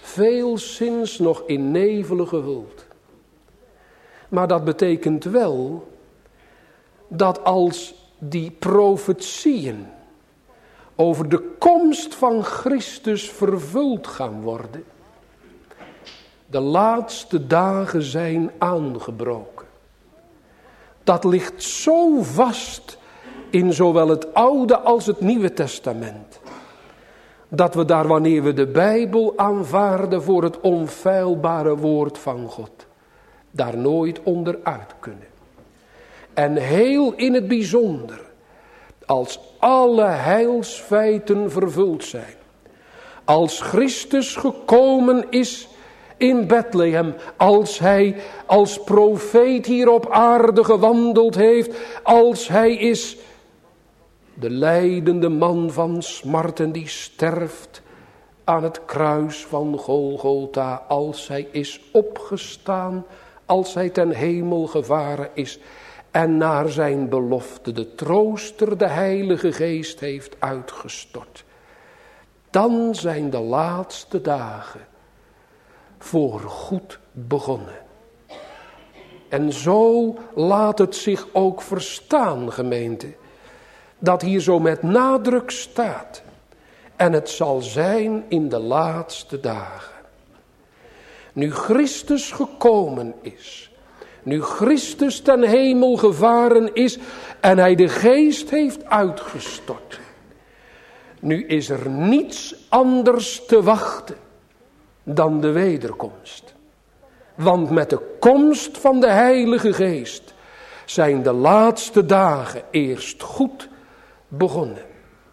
veelzins nog in nevelen gehuld. Maar dat betekent wel dat als die profetieën over de komst van Christus vervuld gaan worden, de laatste dagen zijn aangebroken. Dat ligt zo vast in zowel het Oude als het Nieuwe Testament, dat we daar, wanneer we de Bijbel aanvaarden voor het onfeilbare woord van God, daar nooit onderuit kunnen. En heel in het bijzonder, als alle heilsfeiten vervuld zijn, als Christus gekomen is in Bethlehem, als hij als profeet hier op aarde gewandeld heeft, als hij is de lijdende man van smarten die sterft aan het kruis van Golgotha, als hij is opgestaan, als hij ten hemel gevaren is en naar zijn belofte de trooster, de Heilige Geest, heeft uitgestort. Dan zijn de laatste dagen voor goed begonnen. En zo laat het zich ook verstaan, gemeente, dat hier zo met nadruk staat. En het zal zijn in de laatste dagen. Nu Christus gekomen is, nu Christus ten hemel gevaren is en hij de Geest heeft uitgestort, nu is er niets anders te wachten dan de wederkomst. Want met de komst van de Heilige Geest zijn de laatste dagen eerst goed begonnen.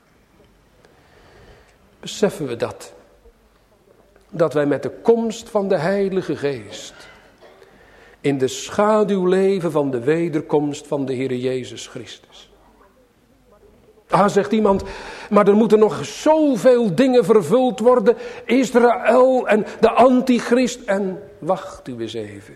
Beseffen we dat? Dat wij met de komst van de Heilige Geest in de schaduw leven van de wederkomst van de Heer Jezus Christus. Ah, zegt iemand, maar er moeten nog zoveel dingen vervuld worden. Israël en de antichrist. En wacht u eens even.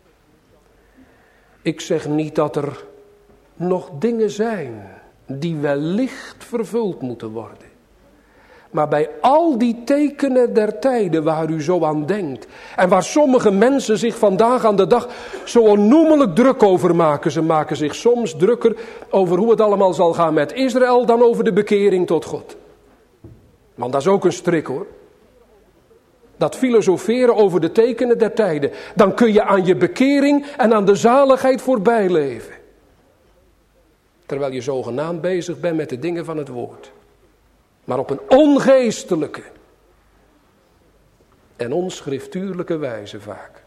Ik zeg niet dat er nog dingen zijn die wellicht vervuld moeten worden. Maar bij al die tekenen der tijden waar u zo aan denkt, en waar sommige mensen zich vandaag aan de dag zo onnoemelijk druk over maken. Ze maken zich soms drukker over hoe het allemaal zal gaan met Israël dan over de bekering tot God. Want dat is ook een strik, hoor. Dat filosoferen over de tekenen der tijden. Dan kun je aan je bekering en aan de zaligheid voorbij leven. Terwijl je zogenaamd bezig bent met de dingen van het woord. Maar op een ongeestelijke en onschriftuurlijke wijze vaak.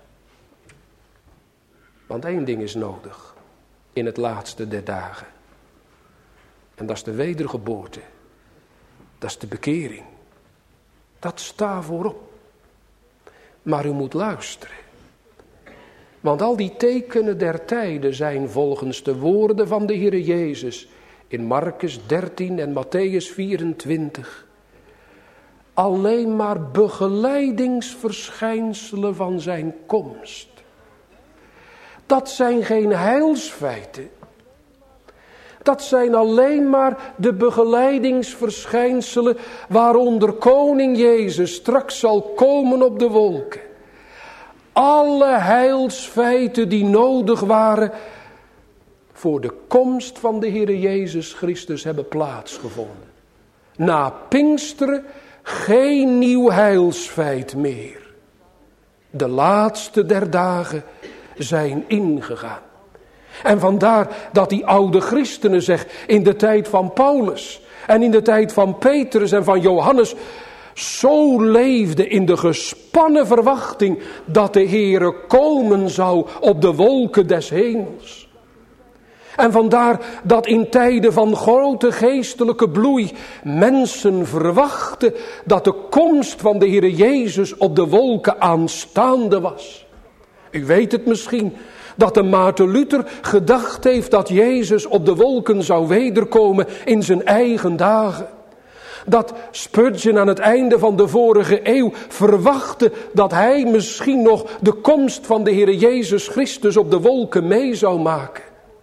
Want één ding is nodig in het laatste der dagen. En dat is de wedergeboorte. Dat is de bekering. Dat staat voorop. Maar u moet luisteren. Want al die tekenen der tijden zijn volgens de woorden van de Heer Jezus in Markus dertien en Matthäus vierentwintig alleen maar begeleidingsverschijnselen van zijn komst. Dat zijn geen heilsfeiten. Dat zijn alleen maar de begeleidingsverschijnselen waaronder koning Jezus straks zal komen op de wolken. Alle heilsfeiten die nodig waren voor de komst van de Heer Jezus Christus hebben plaatsgevonden. Na Pinksteren geen nieuw heilsfeit meer. De laatste der dagen zijn ingegaan. En vandaar dat die oude christenen zeggen in de tijd van Paulus en in de tijd van Petrus en van Johannes zo leefden in de gespannen verwachting dat de Heere komen zou op de wolken des hemels. En vandaar dat in tijden van grote geestelijke bloei mensen verwachten dat de komst van de Heere Jezus op de wolken aanstaande was. U weet het misschien, dat de Maarten Luther gedacht heeft dat Jezus op de wolken zou wederkomen in zijn eigen dagen. Dat Spurgeon aan het einde van de vorige eeuw verwachtte dat hij misschien nog de komst van de Heere Jezus Christus op de wolken mee zou maken.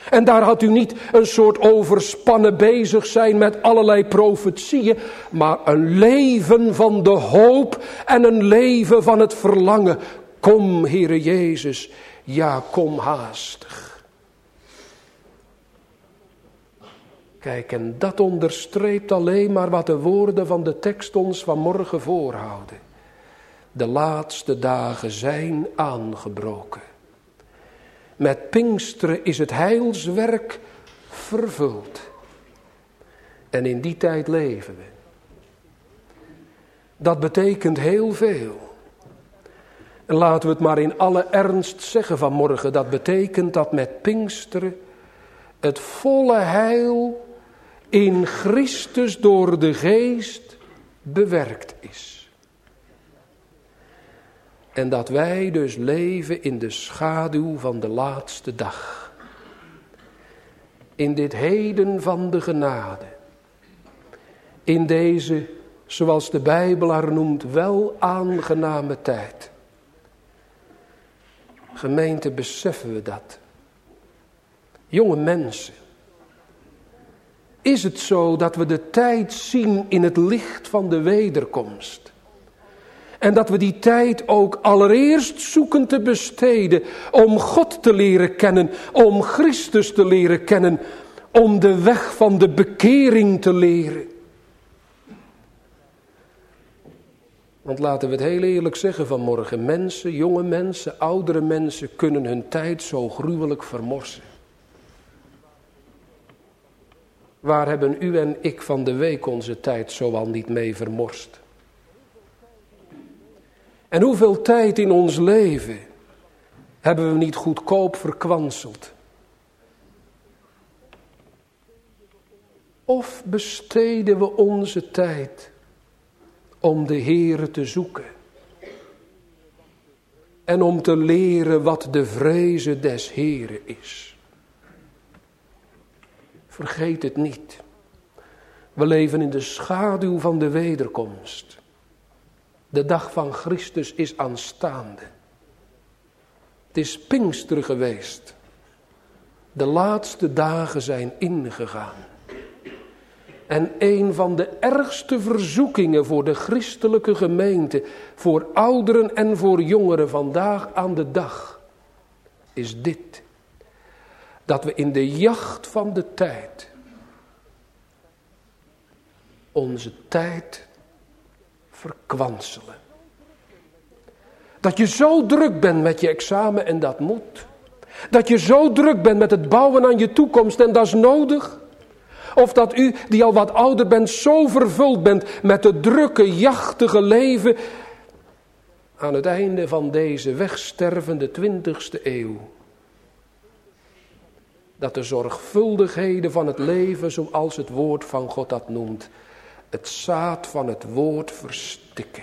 En daar had u niet een soort overspannen bezig zijn met allerlei profetieën, maar een leven van de hoop en een leven van het verlangen. Kom, Heere Jezus, ja, kom haastig. Kijk, en dat onderstreept alleen maar wat de woorden van de tekst ons vanmorgen voorhouden. De laatste dagen zijn aangebroken. Met Pinksteren is het heilswerk vervuld. En in die tijd leven we. Dat betekent heel veel. En laten we het maar in alle ernst zeggen vanmorgen. Dat betekent dat met Pinksteren het volle heil in Christus door de Geest bewerkt is. En dat wij dus leven in de schaduw van de laatste dag. In dit heden van de genade. In deze, zoals de Bijbel haar noemt, wel aangename tijd. Gemeente, beseffen we dat? Jonge mensen. Is het zo dat we de tijd zien in het licht van de wederkomst? En dat we die tijd ook allereerst zoeken te besteden om God te leren kennen, om Christus te leren kennen, om de weg van de bekering te leren. Want laten we het heel eerlijk zeggen vanmorgen, mensen, jonge mensen, oudere mensen kunnen hun tijd zo gruwelijk vermorsen. Waar hebben u en ik van de week onze tijd zoal niet mee vermorst? En hoeveel tijd in ons leven hebben we niet goedkoop verkwanseld? Of besteden we onze tijd om de Heere te zoeken? En om te leren wat de vreze des Heere is? Vergeet het niet. We leven in de schaduw van de wederkomst. De dag van Christus is aanstaande. Het is Pinkster geweest. De laatste dagen zijn ingegaan. En een van de ergste verzoekingen voor de christelijke gemeente, voor ouderen en voor jongeren vandaag aan de dag, is dit. Dat we in de jacht van de tijd, onze tijd verkwanselen. Dat je zo druk bent met je examen en dat moet. Dat je zo druk bent met het bouwen aan je toekomst en dat is nodig. Of dat u, die al wat ouder bent, zo vervuld bent met het drukke, jachtige leven aan het einde van deze wegstervende twintigste eeuw. Dat de zorgvuldigheden van het leven, zoals het woord van God dat noemt, het zaad van het woord verstikken.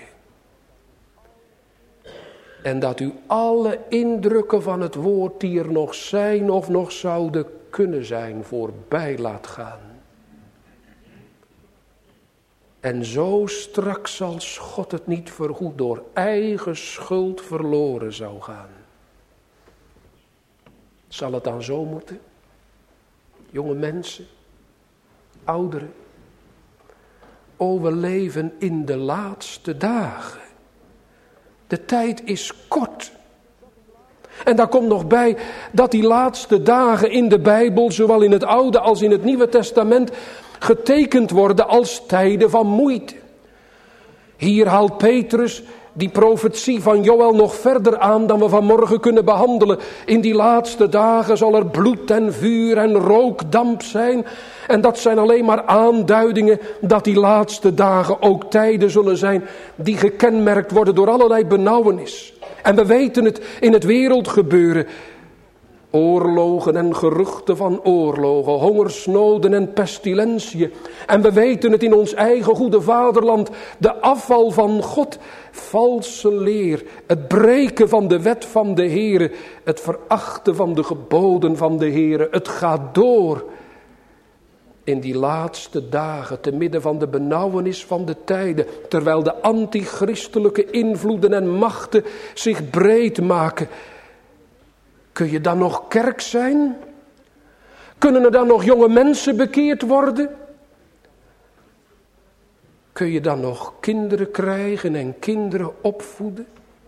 En dat u alle indrukken van het woord die er nog zijn of nog zouden kunnen zijn, voorbij laat gaan. En zo straks als God het niet vergoedt door eigen schuld verloren zou gaan. Zal het dan zo moeten? Jonge mensen, ouderen. O, we leven in de laatste dagen. De tijd is kort. En daar komt nog bij dat die laatste dagen in de Bijbel, zowel in het Oude als in het Nieuwe Testament, getekend worden als tijden van moeite. Hier haalt Petrus die profetie van Joël nog verder aan dan we vanmorgen kunnen behandelen. In die laatste dagen zal er bloed en vuur en rookdamp zijn. En dat zijn alleen maar aanduidingen dat die laatste dagen ook tijden zullen zijn die gekenmerkt worden door allerlei benauwenis. En we weten het in het wereldgebeuren. Oorlogen en geruchten van oorlogen, hongersnoden en pestilentiën. En we weten het in ons eigen goede vaderland. De afval van God, valse leer, het breken van de wet van de Heere, het verachten van de geboden van de Heere. Het gaat door in die laatste dagen, te midden van de benauwenis van de tijden, terwijl de antichristelijke invloeden en machten zich breed maken. Kun je dan nog kerk zijn? Kunnen er dan nog jonge mensen bekeerd worden? Kun je dan nog kinderen krijgen en kinderen opvoeden?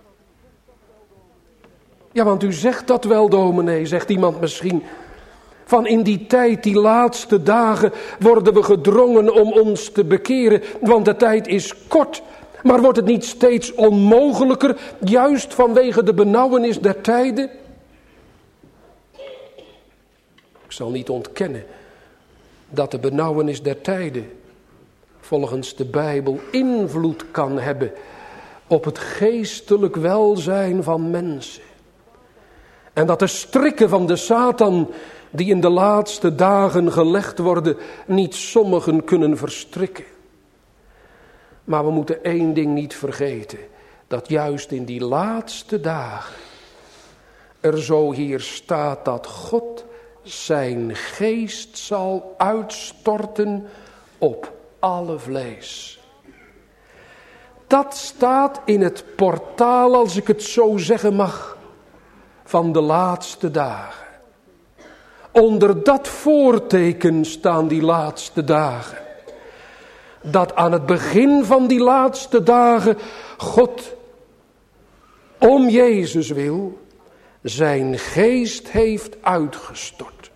Ja, want u zegt dat wel, dominee, zegt iemand misschien. Van in die tijd, die laatste dagen, worden we gedrongen om ons te bekeren, want de tijd is kort. Maar wordt het niet steeds onmogelijker, juist vanwege de benauwenis der tijden? Ik zal niet ontkennen dat de benauwenis der tijden volgens de Bijbel invloed kan hebben op het geestelijk welzijn van mensen. En dat de strikken van de Satan die in de laatste dagen gelegd worden, niet sommigen kunnen verstrikken. Maar we moeten één ding niet vergeten, dat juist in die laatste dagen er zo hier staat dat God zijn geest zal uitstorten op alle vlees. Dat staat in het portaal, als ik het zo zeggen mag, van de laatste dagen. Onder dat voorteken staan die laatste dagen. Dat aan het begin van die laatste dagen God om Jezus wil zijn geest heeft uitgestort.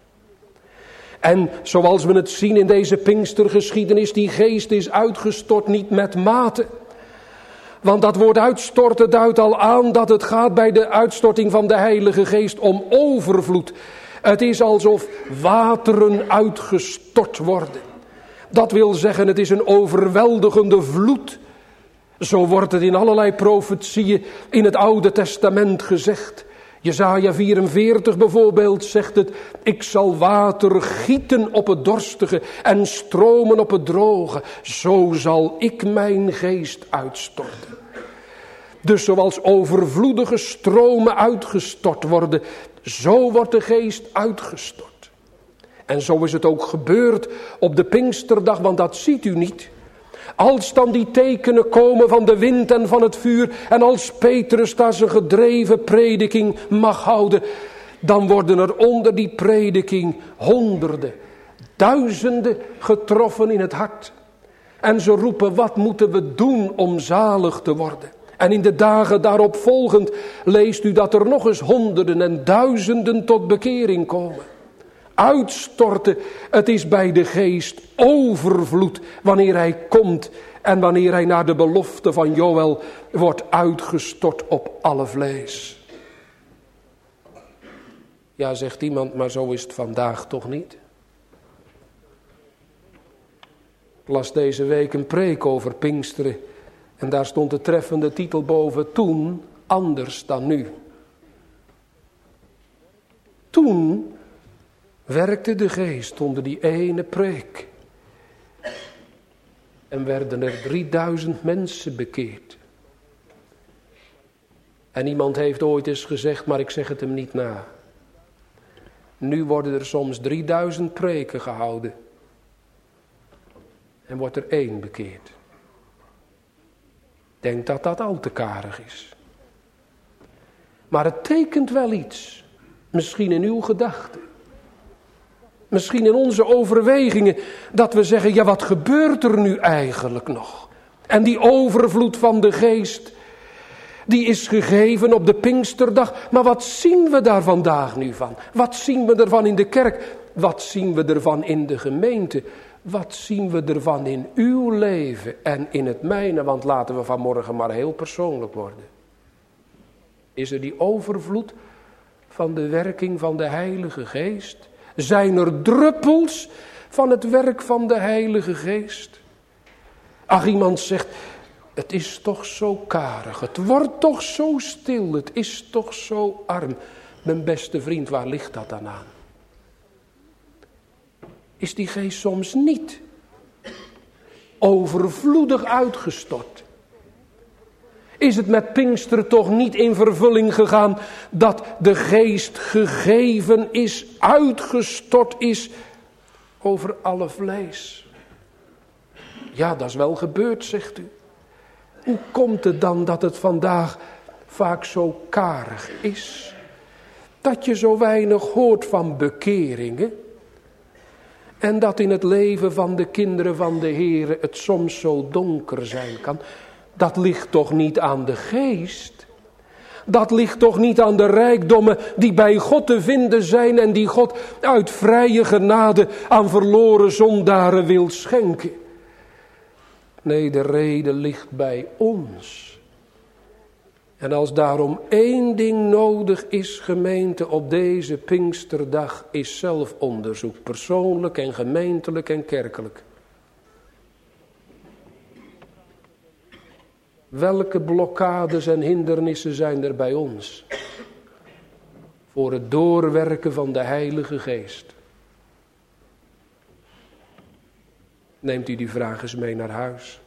En zoals we het zien in deze Pinkstergeschiedenis, die geest is uitgestort niet met mate. Want dat woord uitstorten duidt al aan dat het gaat bij de uitstorting van de Heilige Geest om overvloed. Het is alsof wateren uitgestort worden. Dat wil zeggen, het is een overweldigende vloed. Zo wordt het in allerlei profetieën in het Oude Testament gezegd. Jesaja vierenveertig bijvoorbeeld zegt het: ik zal water gieten op het dorstige en stromen op het droge. Zo zal ik mijn geest uitstorten. Dus zoals overvloedige stromen uitgestort worden, zo wordt de geest uitgestort. En zo is het ook gebeurd op de Pinksterdag, want dat ziet u niet. Als dan die tekenen komen van de wind en van het vuur, en als Petrus daar zijn gedreven prediking mag houden, dan worden er onder die prediking honderden, duizenden getroffen in het hart. En ze roepen: wat moeten we doen om zalig te worden? En in de dagen daarop volgend leest u dat er nog eens honderden en duizenden tot bekering komen. Uitstorten, het is bij de geest overvloed wanneer hij komt en wanneer hij naar de belofte van Joël wordt uitgestort op alle vlees. Ja, zegt iemand, maar zo is het vandaag toch niet? Ik las deze week een preek over Pinksteren en daar stond de treffende titel boven: toen anders dan nu. Toen werkte de geest onder die ene preek. En werden er drieduizend mensen bekeerd. En iemand heeft ooit eens gezegd, maar ik zeg het hem niet na: nu worden er soms drieduizend preken gehouden. En wordt er één bekeerd. Denk dat dat al te karig is. Maar het tekent wel iets. Misschien in uw gedachten. Misschien in onze overwegingen, dat we zeggen: ja, wat gebeurt er nu eigenlijk nog? En die overvloed van de geest, die is gegeven op de Pinksterdag. Maar wat zien we daar vandaag nu van? Wat zien we ervan in de kerk? Wat zien we ervan in de gemeente? Wat zien we ervan in uw leven en in het mijne? Want laten we vanmorgen maar heel persoonlijk worden. Is er die overvloed van de werking van de Heilige Geest? Zijn er druppels van het werk van de Heilige Geest? Ach, iemand zegt: het is toch zo karig, het wordt toch zo stil, het is toch zo arm. Mijn beste vriend, waar ligt dat dan aan? Is die geest soms niet overvloedig uitgestort? Is het met Pinksteren toch niet in vervulling gegaan dat de geest gegeven is, uitgestort is over alle vlees? Ja, dat is wel gebeurd, zegt u. Hoe komt het dan dat het vandaag vaak zo karig is? Dat je zo weinig hoort van bekeringen? En dat in het leven van de kinderen van de Heere het soms zo donker zijn kan. Dat ligt toch niet aan de geest? Dat ligt toch niet aan de rijkdommen die bij God te vinden zijn en die God uit vrije genade aan verloren zondaren wil schenken? Nee, de reden ligt bij ons. En als daarom één ding nodig is, gemeente, op deze Pinksterdag, is zelfonderzoek. Persoonlijk en gemeentelijk en kerkelijk. Welke blokkades en hindernissen zijn er bij ons voor het doorwerken van de Heilige Geest? Neemt u die vraag eens mee naar huis.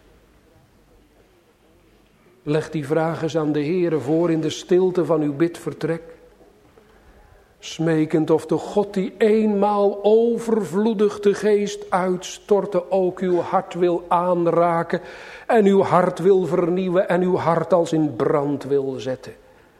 Leg die vraag eens aan de Heere voor in de stilte van uw bidvertrek. Smekend of de God die eenmaal overvloedig de Geest uitstortte ook uw hart wil aanraken en uw hart wil vernieuwen en uw hart als in brand wil zetten.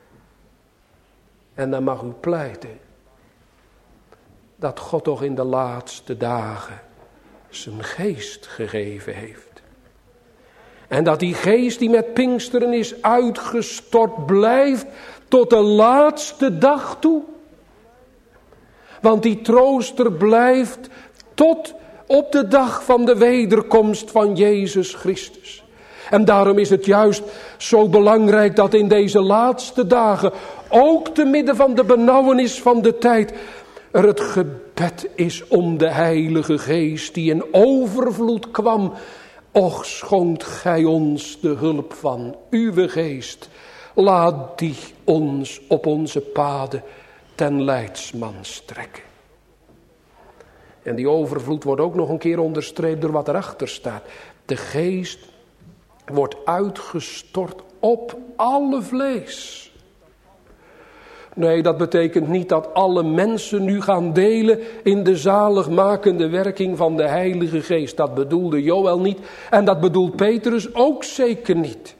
En dan mag u pleiten dat God toch in de laatste dagen zijn Geest gegeven heeft. En dat die Geest die met Pinksteren is uitgestort blijft tot de laatste dag toe. Want die trooster blijft tot op de dag van de wederkomst van Jezus Christus. En daarom is het juist zo belangrijk dat in deze laatste dagen, ook te midden van de benauwenis van de tijd, er het gebed is om de Heilige Geest die in overvloed kwam. Och, schonkt gij ons de hulp van uw Geest. Laat die ons op onze paden ten leidsman strekken. En die overvloed wordt ook nog een keer onderstreept door wat erachter staat. De Geest wordt uitgestort op alle vlees. Nee, dat betekent niet dat alle mensen nu gaan delen in de zaligmakende werking van de Heilige Geest. Dat bedoelde Joël niet en dat bedoelt Petrus ook zeker niet.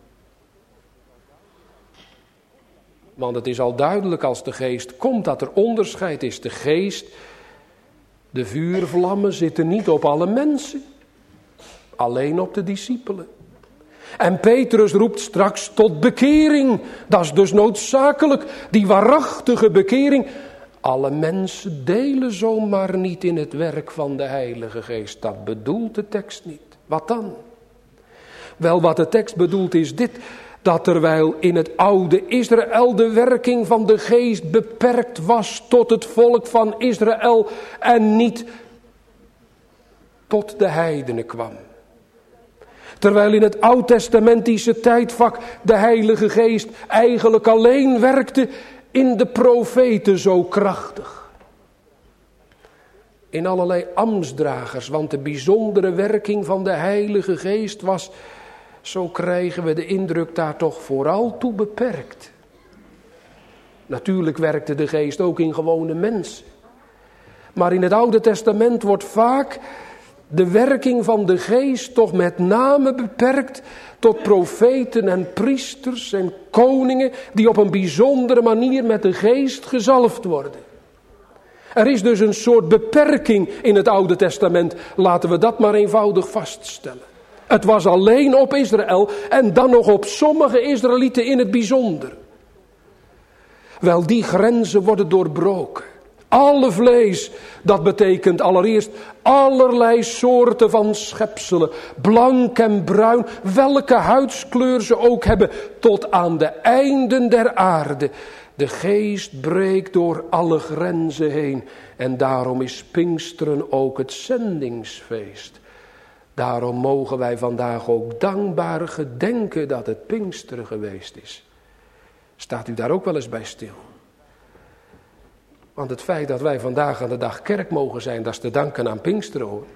Want het is al duidelijk als de Geest komt dat er onderscheid is. De Geest, de vuurvlammen zitten niet op alle mensen, alleen op de discipelen. En Petrus roept straks tot bekering. Dat is dus noodzakelijk. Die waarachtige bekering. Alle mensen delen zomaar niet in het werk van de Heilige Geest. Dat bedoelt de tekst niet. Wat dan? Wel, wat de tekst bedoelt is dit. Dat terwijl in het oude Israël de werking van de Geest beperkt was tot het volk van Israël. En niet tot de heidenen kwam. Terwijl in het oud-testamentische tijdvak de Heilige Geest eigenlijk alleen werkte in de profeten zo krachtig. In allerlei ambtsdragers, want de bijzondere werking van de Heilige Geest was, zo krijgen we de indruk, daar toch vooral toe beperkt. Natuurlijk werkte de Geest ook in gewone mensen. Maar in het Oude Testament wordt vaak de werking van de Geest toch met name beperkt tot profeten en priesters en koningen die op een bijzondere manier met de Geest gezalfd worden. Er is dus een soort beperking in het Oude Testament. Laten we dat maar eenvoudig vaststellen. Het was alleen op Israël en dan nog op sommige Israëlieten in het bijzonder. Wel, die grenzen worden doorbroken. Alle vlees, dat betekent allereerst allerlei soorten van schepselen, blank en bruin, welke huidskleur ze ook hebben, tot aan de einden der aarde. De Geest breekt door alle grenzen heen en daarom is Pinksteren ook het zendingsfeest. Daarom mogen wij vandaag ook dankbaar gedenken dat het Pinksteren geweest is. Staat u daar ook wel eens bij stil? Want het feit dat wij vandaag aan de dag kerk mogen zijn, dat is te danken aan Pinksteren, hoor.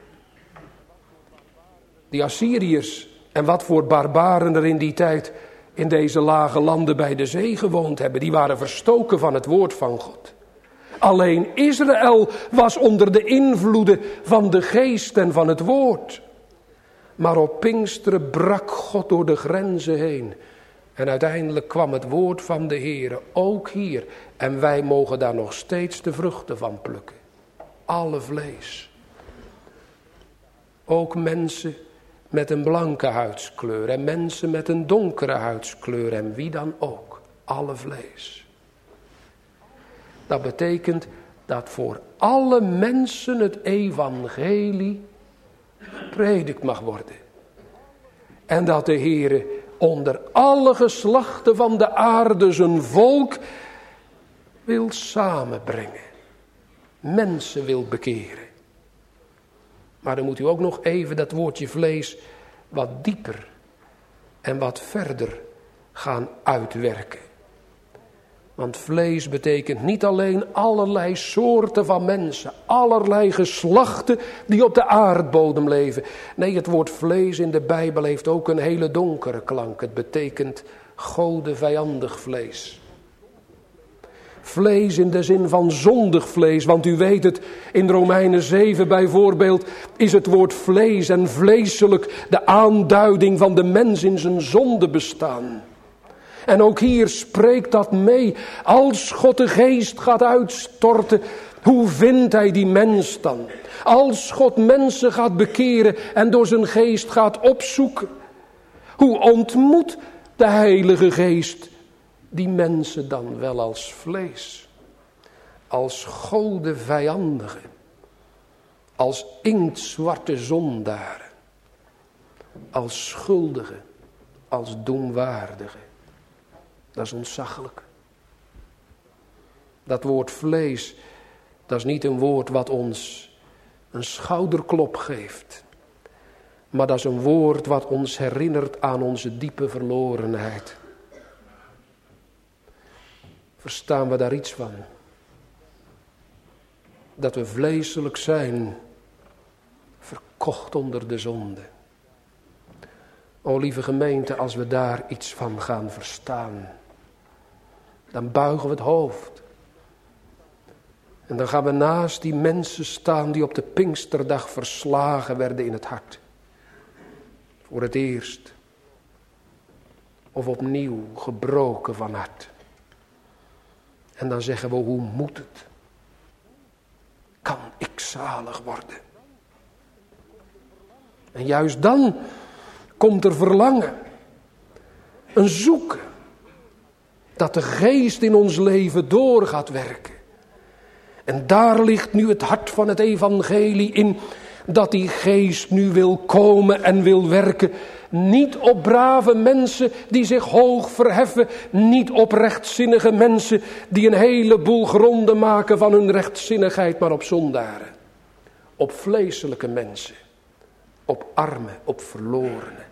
Die Assyriërs en wat voor barbaren er in die tijd in deze lage landen bij de zee gewoond hebben, die waren verstoken van het woord van God. Alleen Israël was onder de invloeden van de Geest en van het woord. Maar op Pinksteren brak God door de grenzen heen. En uiteindelijk kwam het woord van de Heere ook hier. En wij mogen daar nog steeds de vruchten van plukken. Alle vlees. Ook mensen met een blanke huidskleur en mensen met een donkere huidskleur en wie dan ook. Alle vlees. Dat betekent dat voor alle mensen het evangelie gepredikt mag worden. En dat de Heere onder alle geslachten van de aarde zijn volk wil samenbrengen. Mensen wil bekeren. Maar dan moet u ook nog even dat woordje vlees wat dieper en wat verder gaan uitwerken. Want vlees betekent niet alleen allerlei soorten van mensen, allerlei geslachten die op de aardbodem leven. Nee, het woord vlees in de Bijbel heeft ook een hele donkere klank. Het betekent godenvijandig vlees. Vlees in de zin van zondig vlees, want u weet het, in Romeinen zeven bijvoorbeeld is het woord vlees en vleeselijk de aanduiding van de mens in zijn zonde bestaan. En ook hier spreekt dat mee. Als God de geest gaat uitstorten, hoe vindt hij die mens dan? Als God mensen gaat bekeren en door zijn geest gaat opzoeken, hoe ontmoet de Heilige Geest die mensen dan wel als vlees? Als godenvijandigen, als inktzwarte zondaren, als schuldigen, als doemwaardigen. Dat is ontzaglijk. Dat woord vlees, dat is niet een woord wat ons een schouderklop geeft. Maar dat is een woord wat ons herinnert aan onze diepe verlorenheid. Verstaan we daar iets van? Dat we vleeselijk zijn, verkocht onder de zonde. O lieve gemeente, als we daar iets van gaan verstaan, dan buigen we het hoofd. En dan gaan we naast die mensen staan die op de Pinksterdag verslagen werden in het hart. Voor het eerst. Of opnieuw gebroken van hart. En dan zeggen we, hoe moet het? Kan ik zalig worden? En juist dan komt er verlangen. Een zoeken. Dat de geest in ons leven door gaat werken. En daar ligt nu het hart van het evangelie in. Dat die geest nu wil komen en wil werken. Niet op brave mensen die zich hoog verheffen. Niet op rechtzinnige mensen die een heleboel gronden maken van hun rechtzinnigheid. Maar op zondaren. Op vleeselijke mensen. Op armen, op verlorenen.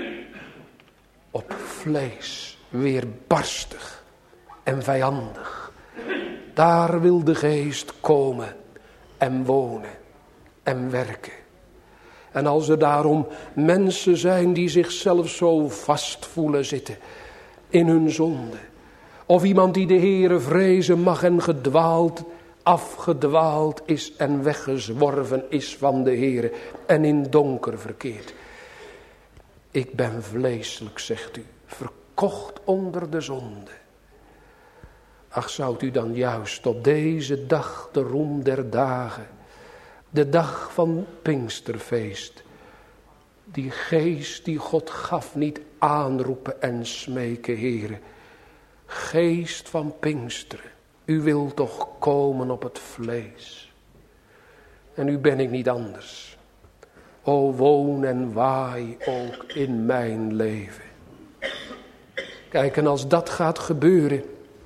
Op vlees, weerbarstig en vijandig. Daar wil de geest komen en wonen en werken. En als er daarom mensen zijn die zichzelf zo vast voelen zitten in hun zonde. Of iemand die de Heere vrezen mag en gedwaald, afgedwaald is en weggezworven is van de Heere en in donker verkeert. Ik ben vleeselijk, zegt u, verkocht onder de zonde. Ach, zou u dan juist op deze dag, de roem der dagen, de dag van Pinksterfeest, die geest die God gaf niet aanroepen en smeken, Heere. Geest van Pinksteren, u wilt toch komen op het vlees. En nu ben ik niet anders. O, woon en waai ook in mijn leven. Kijk, en als dat gaat gebeuren,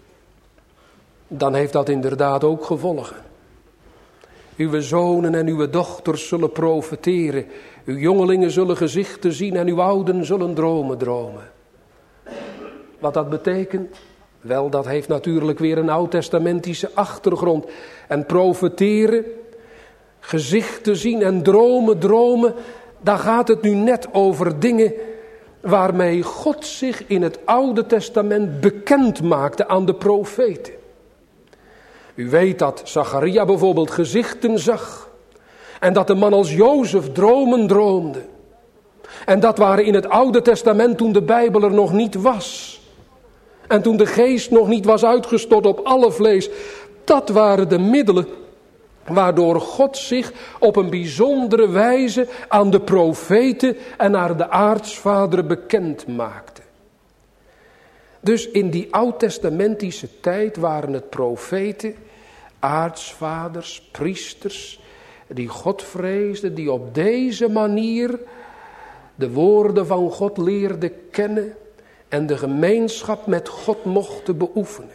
dan heeft dat inderdaad ook gevolgen. Uw zonen en uw dochters zullen profeteren. Uw jongelingen zullen gezichten zien en uw ouden zullen dromen dromen. Wat dat betekent? Wel, dat heeft natuurlijk weer een oud-testamentische achtergrond. En profeteren, gezichten zien en dromen dromen, daar gaat het nu net over dingen waarmee God zich in het Oude Testament bekend maakte aan de profeten. U weet dat Zacharia bijvoorbeeld gezichten zag. En dat de man als Jozef dromen droomde. En dat waren in het Oude Testament toen de Bijbel er nog niet was. En toen de geest nog niet was uitgestort op alle vlees. Dat waren de middelen Waardoor God zich op een bijzondere wijze aan de profeten en aan de aartsvaderen bekend maakte. Dus in die oud-testamentische tijd waren het profeten, aartsvaders, priesters, die God vreesden, die op deze manier de woorden van God leerden kennen en de gemeenschap met God mochten beoefenen.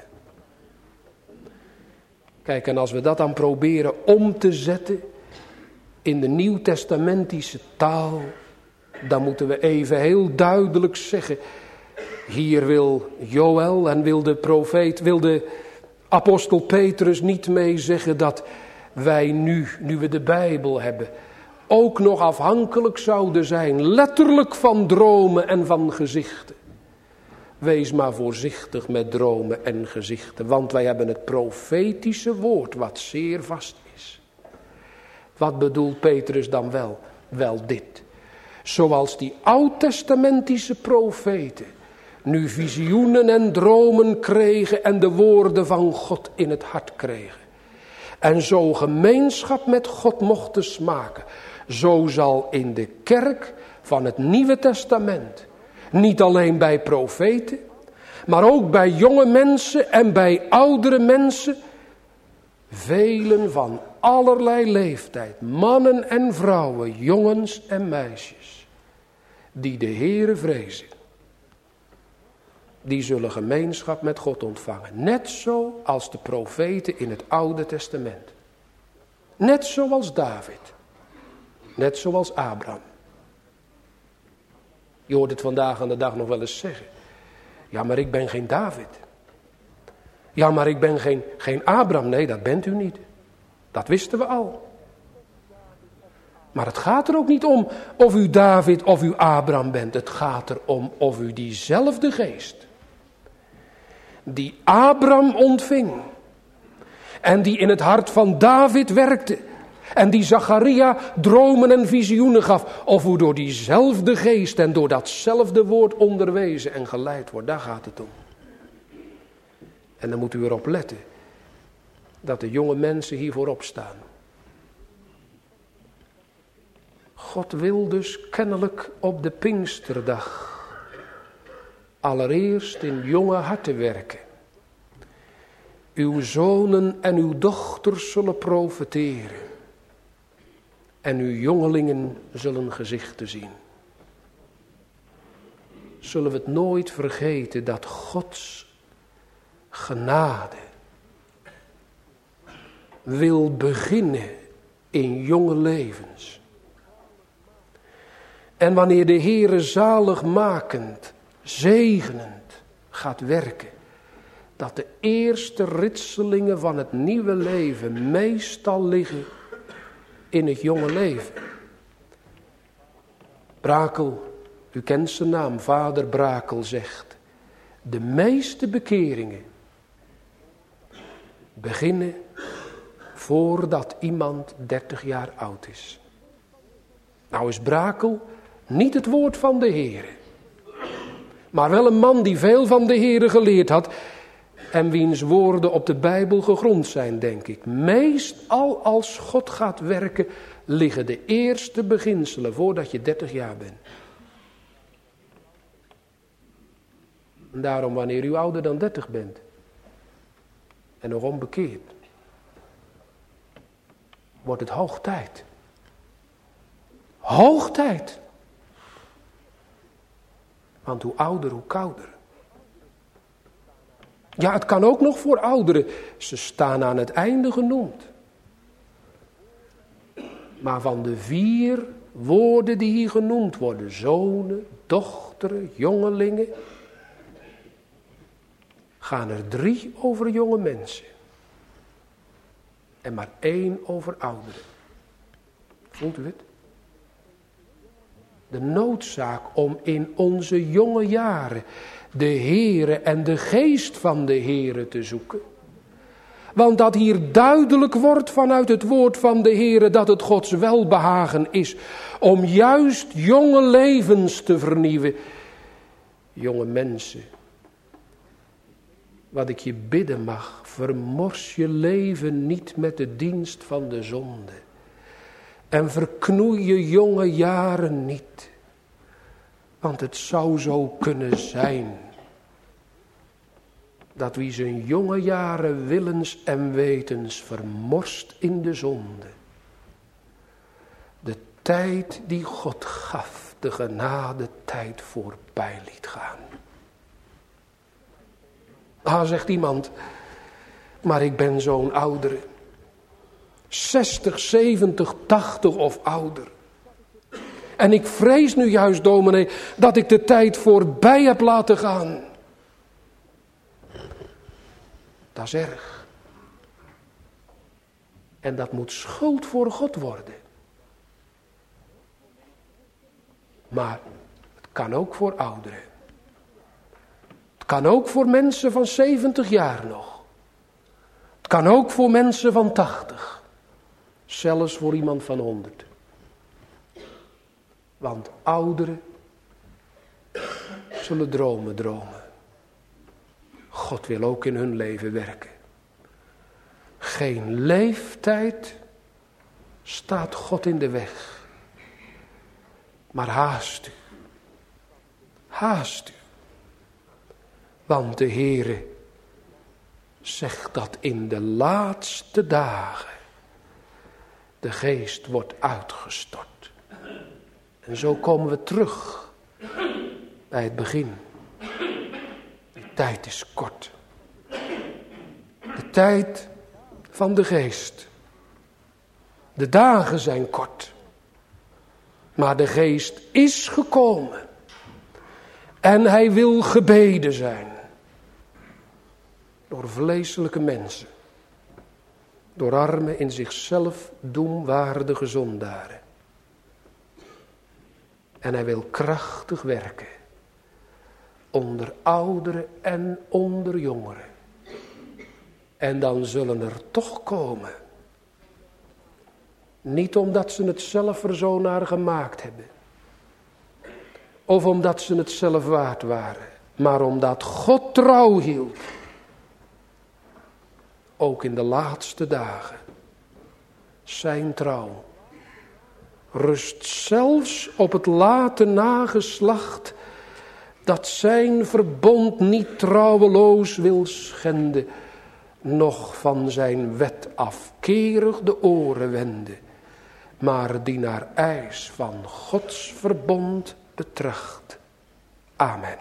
Kijk, en als we dat dan proberen om te zetten in de nieuwtestamentische taal, dan moeten we even heel duidelijk zeggen, hier wil Joël en wil de profeet, wil de apostel Petrus niet mee zeggen dat wij nu, nu we de Bijbel hebben, ook nog afhankelijk zouden zijn, letterlijk van dromen en van gezichten. Wees maar voorzichtig met dromen en gezichten, want wij hebben het profetische woord wat zeer vast is. Wat bedoelt Petrus dan wel? Wel dit. Zoals die oud-testamentische profeten nu visioenen en dromen kregen en de woorden van God in het hart kregen. En zo gemeenschap met God mochten smaken. Zo zal in de kerk van het Nieuwe Testament, niet alleen bij profeten, maar ook bij jonge mensen en bij oudere mensen, velen van allerlei leeftijd, mannen en vrouwen, jongens en meisjes, die de Heere vrezen, die zullen gemeenschap met God ontvangen. Net zoals de profeten in het Oude Testament. Net zoals David. Net zoals Abraham. Je hoort het vandaag aan de dag nog wel eens zeggen. Ja, maar ik ben geen David. Ja, maar ik ben geen, geen Abraham. Nee, dat bent u niet. Dat wisten we al. Maar het gaat er ook niet om of u David of u Abraham bent. Het gaat erom of u diezelfde geest, die Abraham ontving en die in het hart van David werkte en die Zacharia dromen en visioenen gaf, of u door diezelfde geest en door datzelfde woord onderwezen en geleid wordt. Daar gaat het om. En dan moet u erop letten dat de jonge mensen hier voorop staan. God wil dus kennelijk op de Pinksterdag allereerst in jonge harten werken. Uw zonen en uw dochters zullen profeteren. En uw jongelingen zullen gezichten zien. Zullen we het nooit vergeten dat Gods genade wil beginnen in jonge levens. En wanneer de Heere zaligmakend, zegenend gaat werken, dat de eerste ritselingen van het nieuwe leven meestal liggen in het jonge leven. Brakel, u kent zijn naam, vader Brakel zegt, de meeste bekeringen beginnen voordat iemand dertig jaar oud is. Nou is Brakel niet het woord van de Heere, maar wel een man die veel van de Heere geleerd had en wiens woorden op de Bijbel gegrond zijn, denk ik. Meestal als God gaat werken, liggen de eerste beginselen voordat je dertig jaar bent. En daarom, wanneer u ouder dan dertig bent en nog onbekeerd, wordt het hoog tijd. Hoog tijd. Want hoe ouder, hoe kouder. Ja, het kan ook nog voor ouderen. Ze staan aan het einde genoemd. Maar van de vier woorden die hier genoemd worden, zonen, dochteren, jongelingen, gaan er drie over jonge mensen. En maar één over ouderen. Voelt u het? De noodzaak om in onze jonge jaren de Heere en de geest van de Heere te zoeken. Want dat hier duidelijk wordt vanuit het woord van de Heere dat het Gods welbehagen is om juist jonge levens te vernieuwen. Jonge mensen wat ik je bidden mag, vermors je leven niet met de dienst van de zonde. En verknoei je jonge jaren niet. Want het zou zo kunnen zijn dat wie zijn jonge jaren willens en wetens vermorst in de zonde, de tijd die God gaf, de genade tijd voorbij liet gaan. Ah, zegt iemand, maar ik ben zo'n oudere. zestig, zeventig, tachtig of ouder. En ik vrees nu juist, dominee, dat ik de tijd voorbij heb laten gaan. Dat is erg. En dat moet schuld voor God worden. Maar het kan ook voor ouderen. Het kan ook voor mensen van zeventig jaar nog. Het kan ook voor mensen van tachtig. Zelfs voor iemand van honderd. Want ouderen zullen dromen dromen. God wil ook in hun leven werken. Geen leeftijd staat God in de weg. Maar haast u. Haast u. Want de Heere zegt dat in de laatste dagen de geest wordt uitgestort. En zo komen we terug bij het begin. De tijd is kort. De tijd van de geest. De dagen zijn kort. Maar de geest is gekomen. En hij wil gebeden zijn. Door vleeselijke mensen. Door arme, in zichzelf doemwaardige zondaren. En hij wil krachtig werken. Onder ouderen en onder jongeren. En dan zullen er toch komen. Niet omdat ze het zelf er zo naar gemaakt hebben. Of omdat ze het zelf waard waren. Maar omdat God trouw hield. Ook in de laatste dagen. Zijn trouw. Rust zelfs op het late nageslacht. Dat zijn verbond niet trouweloos wil schenden. Nog van zijn wet afkerig de oren wenden. Maar die naar eis van Gods verbond betracht. Amen.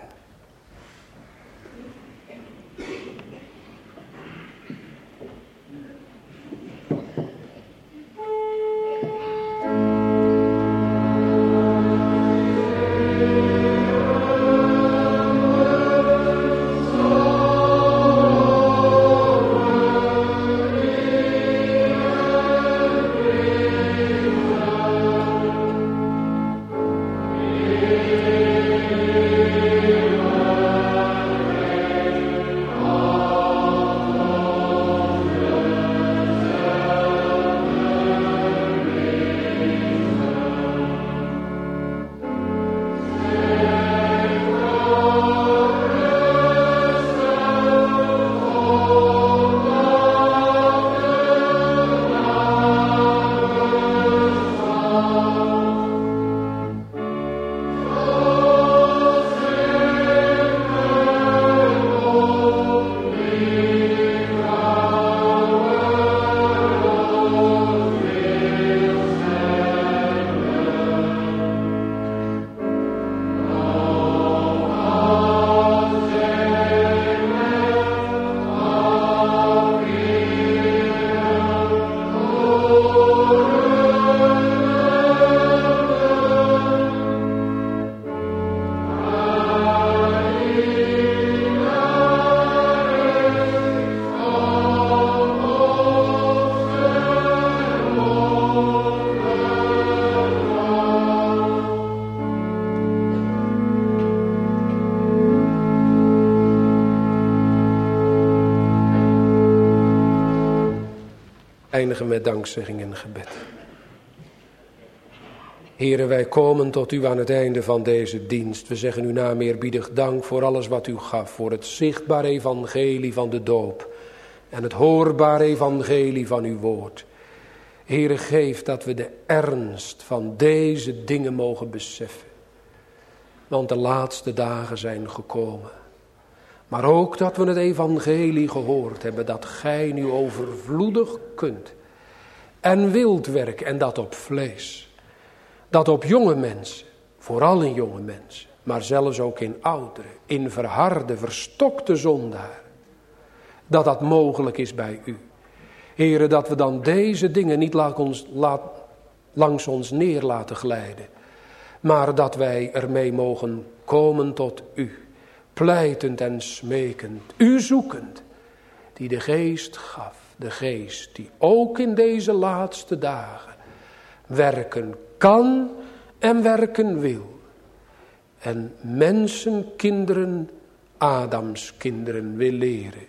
Eindigen met dankzegging en gebed. Here, wij komen tot u aan het einde van deze dienst. We zeggen u naam eerbiedig dank voor alles wat u gaf. Voor het zichtbare evangelie van de doop. En het hoorbare evangelie van uw woord. Here, geef dat we de ernst van deze dingen mogen beseffen. Want de laatste dagen zijn gekomen. Maar ook dat we het evangelie gehoord hebben. Dat gij nu overvloedig kunt. En wilt werken. En dat op vlees. Dat op jonge mensen. Vooral in jonge mensen. Maar zelfs ook in ouderen. In verharde, verstokte zondaren. Dat dat mogelijk is bij u. Here, dat we dan deze dingen niet laat ons, laat, langs ons neer laten glijden. Maar dat wij ermee mogen komen tot u. Pleitend en smekend. U zoekend. Die de geest gaf. De geest die ook in deze laatste dagen werken kan en werken wil. En mensen, kinderen, Adams kinderen wil leren.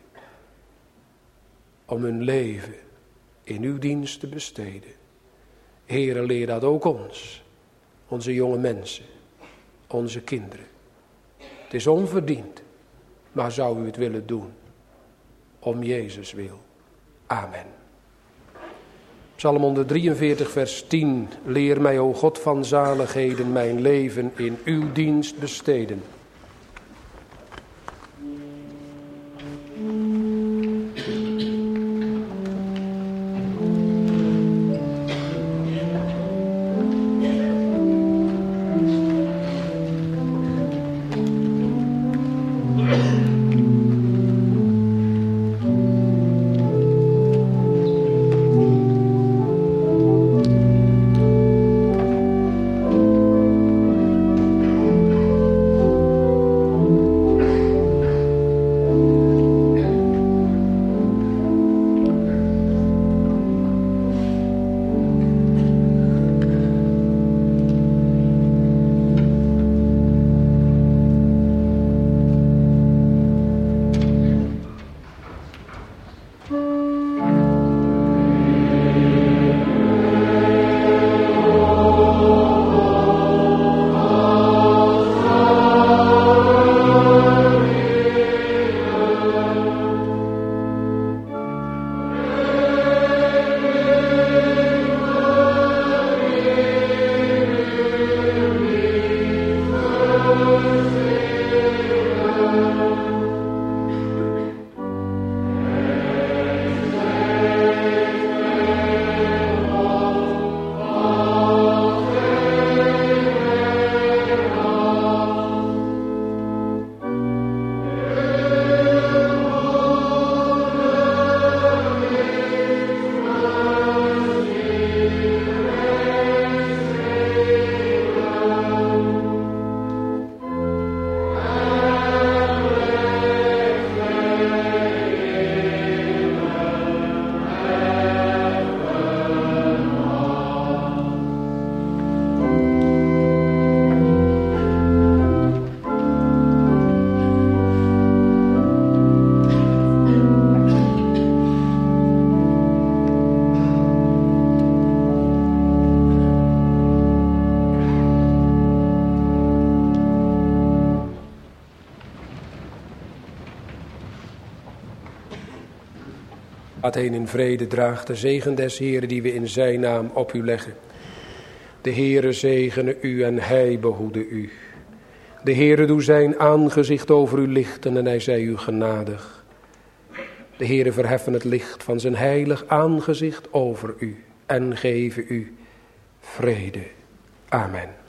Om hun leven in uw dienst te besteden. Heere, leer dat ook ons. Onze jonge mensen. Onze kinderen. Het is onverdiend. Maar zou u het willen doen. Om Jezus wil. Amen. Psalm honderddrieënveertig vers tien. Leer mij, o God van zaligheden, mijn leven in uw dienst besteden. Gaat heen in vrede, draagt de zegen des Heeren die we in zijn naam op u leggen. De Heere zegene u en hij behoede u. De Heere doe zijn aangezicht over u lichten en hij zij u genadig. De Heere verheffen het licht van zijn heilig aangezicht over u en geven u vrede. Amen.